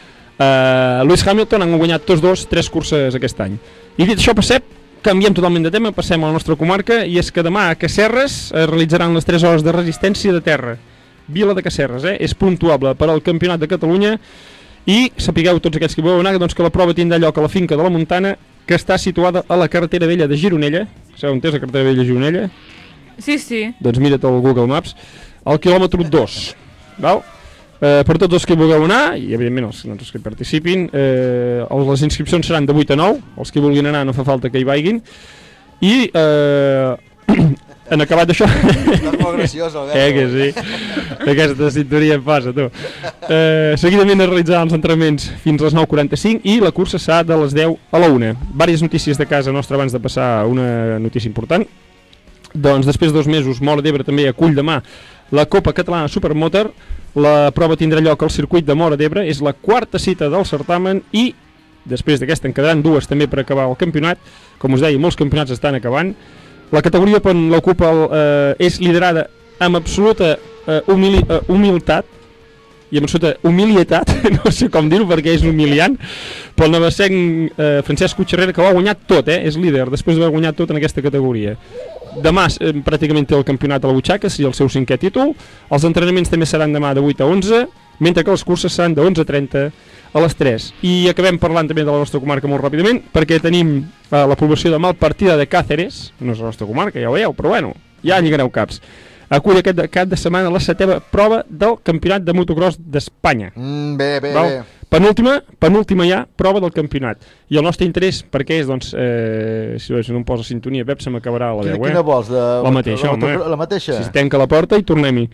uh, Lewis Hamilton han guanyat tots dos tres curses aquest any. I dit això, passem, canviem totalment de tema, passem a la nostra comarca, i és que demà a Casserres es realitzaran les tres hores de resistència de terra. Vila de Casserres, eh? És puntuable per al Campionat de Catalunya, i sapigueu tots aquells que voleu anar doncs, que la prova tindrà lloc a la finca de la Montana, que està situada a la carretera vella de Gironella. Sabeu on és la carretera vella de Gironella? Sí, sí. Doncs mira't al Google Maps, al quilòmetre dos. Val? Eh, per tots els que vulgueu anar, i evidentment els, doncs, els que participin, eh, les inscripcions seran de vuit a nou, els que vulguin anar no fa falta que hi vagin, i eh, en acabat d'això... Estàs molt graciós, Albert. Eh, que sí. Aquesta cinturia em passa, tu. Eh, seguidament es realitzaran els entrenaments fins a les nou quaranta-cinc i la cursa serà de les deu a la una. Vàries notícies de casa nostra abans de passar a una notícia important. Doncs després de dos mesos, Móra d'Ebre també acull demà la Copa Catalana Supermotor. La prova tindrà lloc al circuit de Móra d'Ebre. És la quarta cita del certamen i després d'aquesta en quedaran dues també per acabar el campionat. Com us deia, molts campionats estan acabant. La categoria on l'ocupa eh, és liderada amb absoluta eh, humili eh, humilitat i amb absoluta humilietat, no sé com dir-ho perquè és humiliant, pel navassenc eh, Francesc Cotxarrera, que ho ha guanyat tot, eh, és líder després d'haver guanyat tot en aquesta categoria. Demà eh, pràcticament té el campionat a la butxaca, seria el seu cinquè títol. Els entrenaments també seran demà de vuit a onze, mentre que les curses seran de onze a trenta a les tres. I acabem parlant també de la nostra comarca molt ràpidament, perquè tenim eh, la població de Malpartida de Càceres, no és la nostra comarca, ja ho veieu, però bueno, ja lligareu caps. acull aquest de, cap de setmana la setena prova del Campionat de Motocross d'Espanya. Mm, bé, bé, Val? bé. Penúltima, penúltima ja, prova del campionat. I el nostre interès, per què és, doncs, eh, si no em posa sintonia, Pep, se m'acabarà la Quina, veu, eh? quina vols? De, la mateixa, la, home. la, la mateixa? Si es tanca la porta i tornem-hi.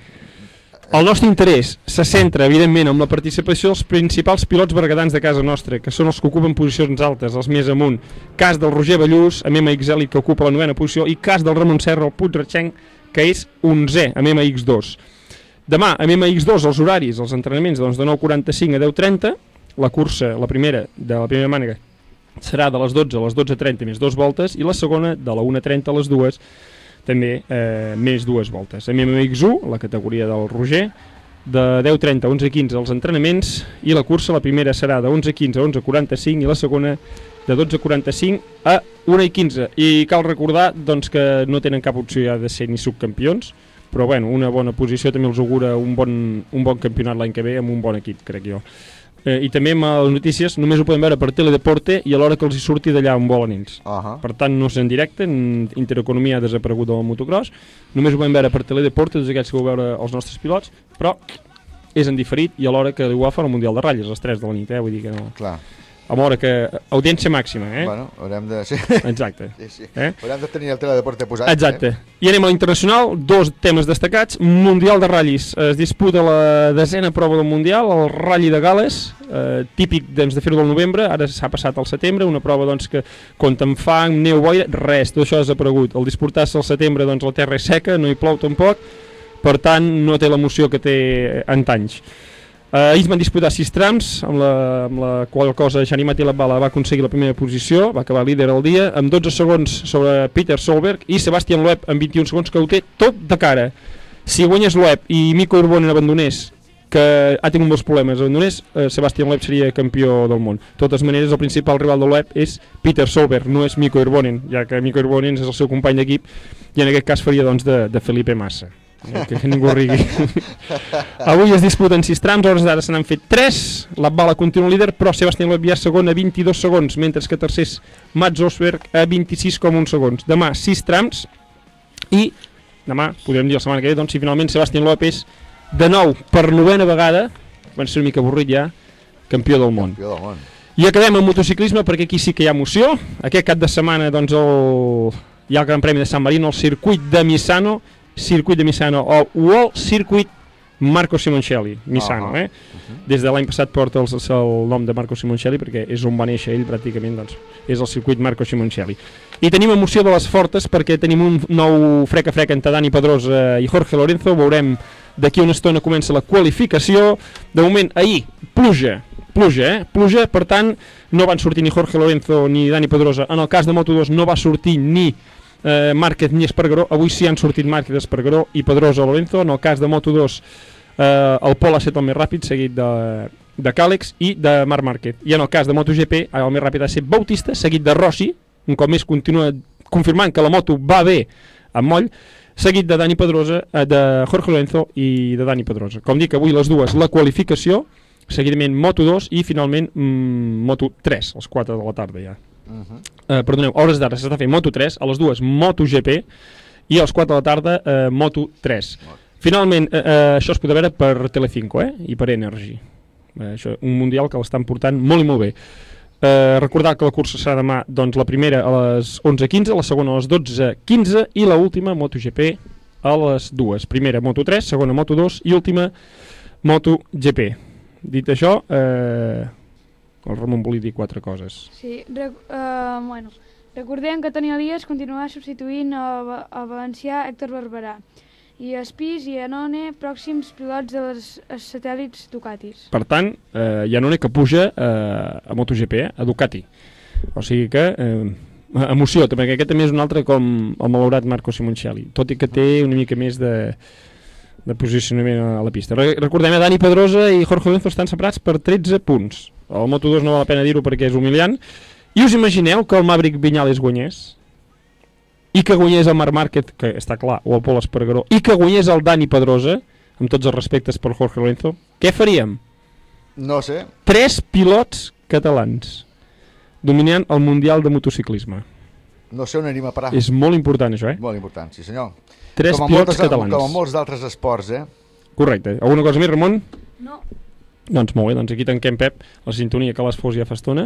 El nostre interès se centra, evidentment, en la participació dels principals pilots berguedans de casa nostra, que són els que ocupen posicions altes, els més amunt. Cas del Roger Ballús, amb M X L, que ocupa la novena posició, i cas del Ramon Serra, el Puig-Ratxenc, que és onzè, amb M X dos. Demà, amb M X dos, els horaris, els entrenaments, doncs, de nou quaranta-cinc a deu trenta, la cursa, la primera, de la primera mànega, serà de les dotze a les dotze trenta més dues voltes, i la segona, de la una trenta a les dues, també eh, més dues voltes. Amb M X u, la categoria del Roger, de deu trenta a onze quinze els entrenaments, i la cursa, la primera serà de onze quinze a onze quaranta-cinc i la segona de dotze quaranta-cinc a una quinze. I cal recordar, doncs, que no tenen cap opció ja de ser ni subcampions, però bueno, una bona posició també els augura un bon, un bon campionat l'any que ve amb un bon equip, crec jo. Eh, I també amb les notícies només ho podem veure per Teledeporte i a l'hora que els hi surti d'allà on volen ells. Uh -huh. Per tant, no és en directe, en Intereconomia ha desaparegut del motocross, només ho podem veure per Teledeporte, tots aquests que vau veure els nostres pilots, però és en diferit i a l'hora que igual fan el Mundial de Ratlles, a les tres de la nit, eh? Vull dir que no... Clar. Amb hora que... audiència màxima, eh? Bueno, haurem de... Sí. Exacte. Sí, sí. Eh? Haurem de tenir el Teledeporte posat. Exacte. Eh? I anem a l'internacional, dos temes destacats. Mundial de ratllis. Es disputa la desena prova del Mundial, el Rally de Gal·les, eh, típic doncs, de fer-ho del novembre, ara s'ha passat al setembre, una prova doncs, que compta amb fang, neu, boira, res, tot això ha desaparegut. El disputar-se al setembre, doncs, la terra és seca, no hi plou tampoc, per tant no té l'emoció que té antanys. Uh, ells van disputar sis trams, amb la, amb la qual cosa Gianni Matti Labbala va aconseguir la primera posició, va acabar líder al dia, amb dotze segons sobre Peter Solberg, i Sebastian Loeb amb vint-i-un segons, que ho té tot de cara. Si guanyés Loeb i Mikko Hirvonen abandonés, que ha tingut molts problemes, abandonés, eh, Sebastian Loeb seria campió del món. De totes maneres, el principal rival de Loeb és Peter Solberg, no és Mikko Hirvonen, ja que Mikko Hirvonen és el seu company d'equip, i en aquest cas faria doncs, de, de Felipe Massa. Eh, que, que ningú rigui. Avui es disputen sis trams, hores d'ara se n'han fet tres, Labbala continua líder, però Sebastian Loeb ja segon a vint-i-dos segons, mentre que tercer és Mats Osberg a vint-i-sis coma un segons. Demà sis trams i demà, podrem dir la setmana que ve, doncs si finalment Sebastian Loeb és de nou per novena vegada, van ser una mica avorrit ja, campió del món. Campió del món. I acabem amb motociclisme perquè aquí sí que hi ha emoció. Aquest cap de setmana doncs, el... hi ha el Gran Premi de San Marino, el circuit de Misano, circuit de Misano o World Circuit Marco Simoncelli, Misano, uh -huh. eh? Uh -huh. Des de l'any passat porta el, el nom de Marco Simoncelli perquè és on va néixer ell pràcticament, doncs, és el circuit Marco Simoncelli. I tenim emoció de les fortes perquè tenim un nou frec a frec entre Dani Pedrosa i Jorge Lorenzo, veurem d'aquí una estona comença la qualificació. De moment, ahir, pluja, pluja, eh? Pluja, per tant, no van sortir ni Jorge Lorenzo ni Dani Pedrosa. En el cas de Moto dos no va sortir ni Eh, Márquez ni Espargaró. Avui sí han sortit Márquez, Espargaró i Pedrosa Lorenzo. En el cas de Moto dos eh, el Pol ha estat el més ràpid, seguit de, de Càlex i de Marc Márquez, i en el cas de MotoGP el més ràpid ha estat Bautista, seguit de Rossi, un cop més continua confirmant que la moto va bé amb moll, seguit de Dani Pedrosa, eh, de Jorge Lorenzo i de Dani Pedrosa. Com dic, avui les dues la qualificació, seguidament Moto dos i finalment mm, Moto tres, als quatre de la tarda ja. Uh -huh. uh, perdoneu, hores d'ara s'està fent Moto tres, a les dues MotoGP i a les quatre de la tarda uh, Moto tres. Finalment, uh, uh, això es pot veure per Telecinco, eh? I per Energy. Uh, això, un mundial que l'estan portant molt i molt bé. Uh, recordar que la cursa serà demà, doncs la primera a les onze quinze, la segona a les dotze quinze i la última MotoGP a les dues. Primera Moto tres, segona Moto dos i última MotoGP. Dit això, eh... el Ramon volia dir quatre coses. Sí, rec uh, bueno, recordem que Toni Elias continuarà substituint a, a valencià Héctor Barberà i Espís i Iannone, pròxims pilots dels satèl·lits Ducatis. Per tant, eh, Iannone que puja eh, a MotoGP, eh, a Ducati. O sigui que eh, emoció, perquè aquest també és un altre com el malaurat Marco Simoncelli, tot i que té una mica més de, de posicionament a la pista. Re recordem, eh, Dani Pedrosa i Jorge Lorenzo estan separats per tretze punts. El Moto dos no val la pena dir-ho perquè és humiliant. I us imagineu que el Maverick Viñales guanyés? I que guanyés el Marc Márquez, que està clar, o el Pol Espargaró, i que guanyés el Dani Pedrosa, amb tots els respectes per Jorge Lorenzo? Què faríem? No sé. Tres pilots catalans dominant el Mundial de Motociclisme. No sé on anirem a parar. És molt important, això, eh? Molt important, sí senyor. Tres com pilots moltes, catalans. Com en molts d'altres esports, eh? Correcte. Alguna cosa més, Ramon? No. Doncs molt bé, doncs aquí tanquem, Pep, la sintonia que l'has fos ja fa estona.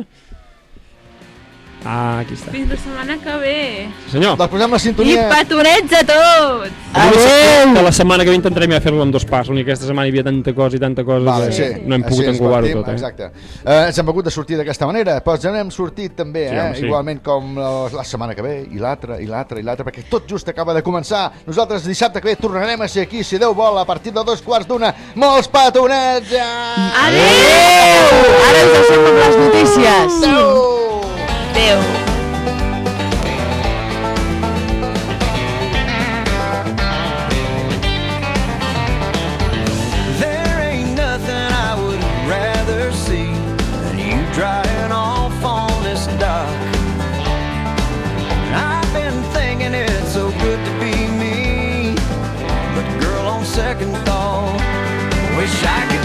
Ah, aquí està. Fins la setmana que ve. Sí, senyor. Doncs posem la I sintonia... petonets a tots! Adéu! Que la setmana que ve intentarem ja fer-lo amb dos pas. L'únic que aquesta setmana hi havia tanta cosa i tanta cosa Vale, que sí. no hem pogut Així ens englobar-ho partim, tot, eh? Exacte. Eh, ens hem hagut de sortir d'aquesta manera, però ja n'hem sortit també, Sí, eh? home, sí. Igualment com la, la setmana que ve, i l'altra, i l'altra, i l'altra, perquè tot just acaba de començar. Nosaltres dissabte que ve tornarem a ser aquí, si Déu vol, a partir de dos quarts d'una. Molts petonets! Ja! Adéu! Ara ens deixem amb les notícies. Adéu! Adéu! Drying off on this dock. I've been thinking it's so good to be me, but girl, on second thought, wish I could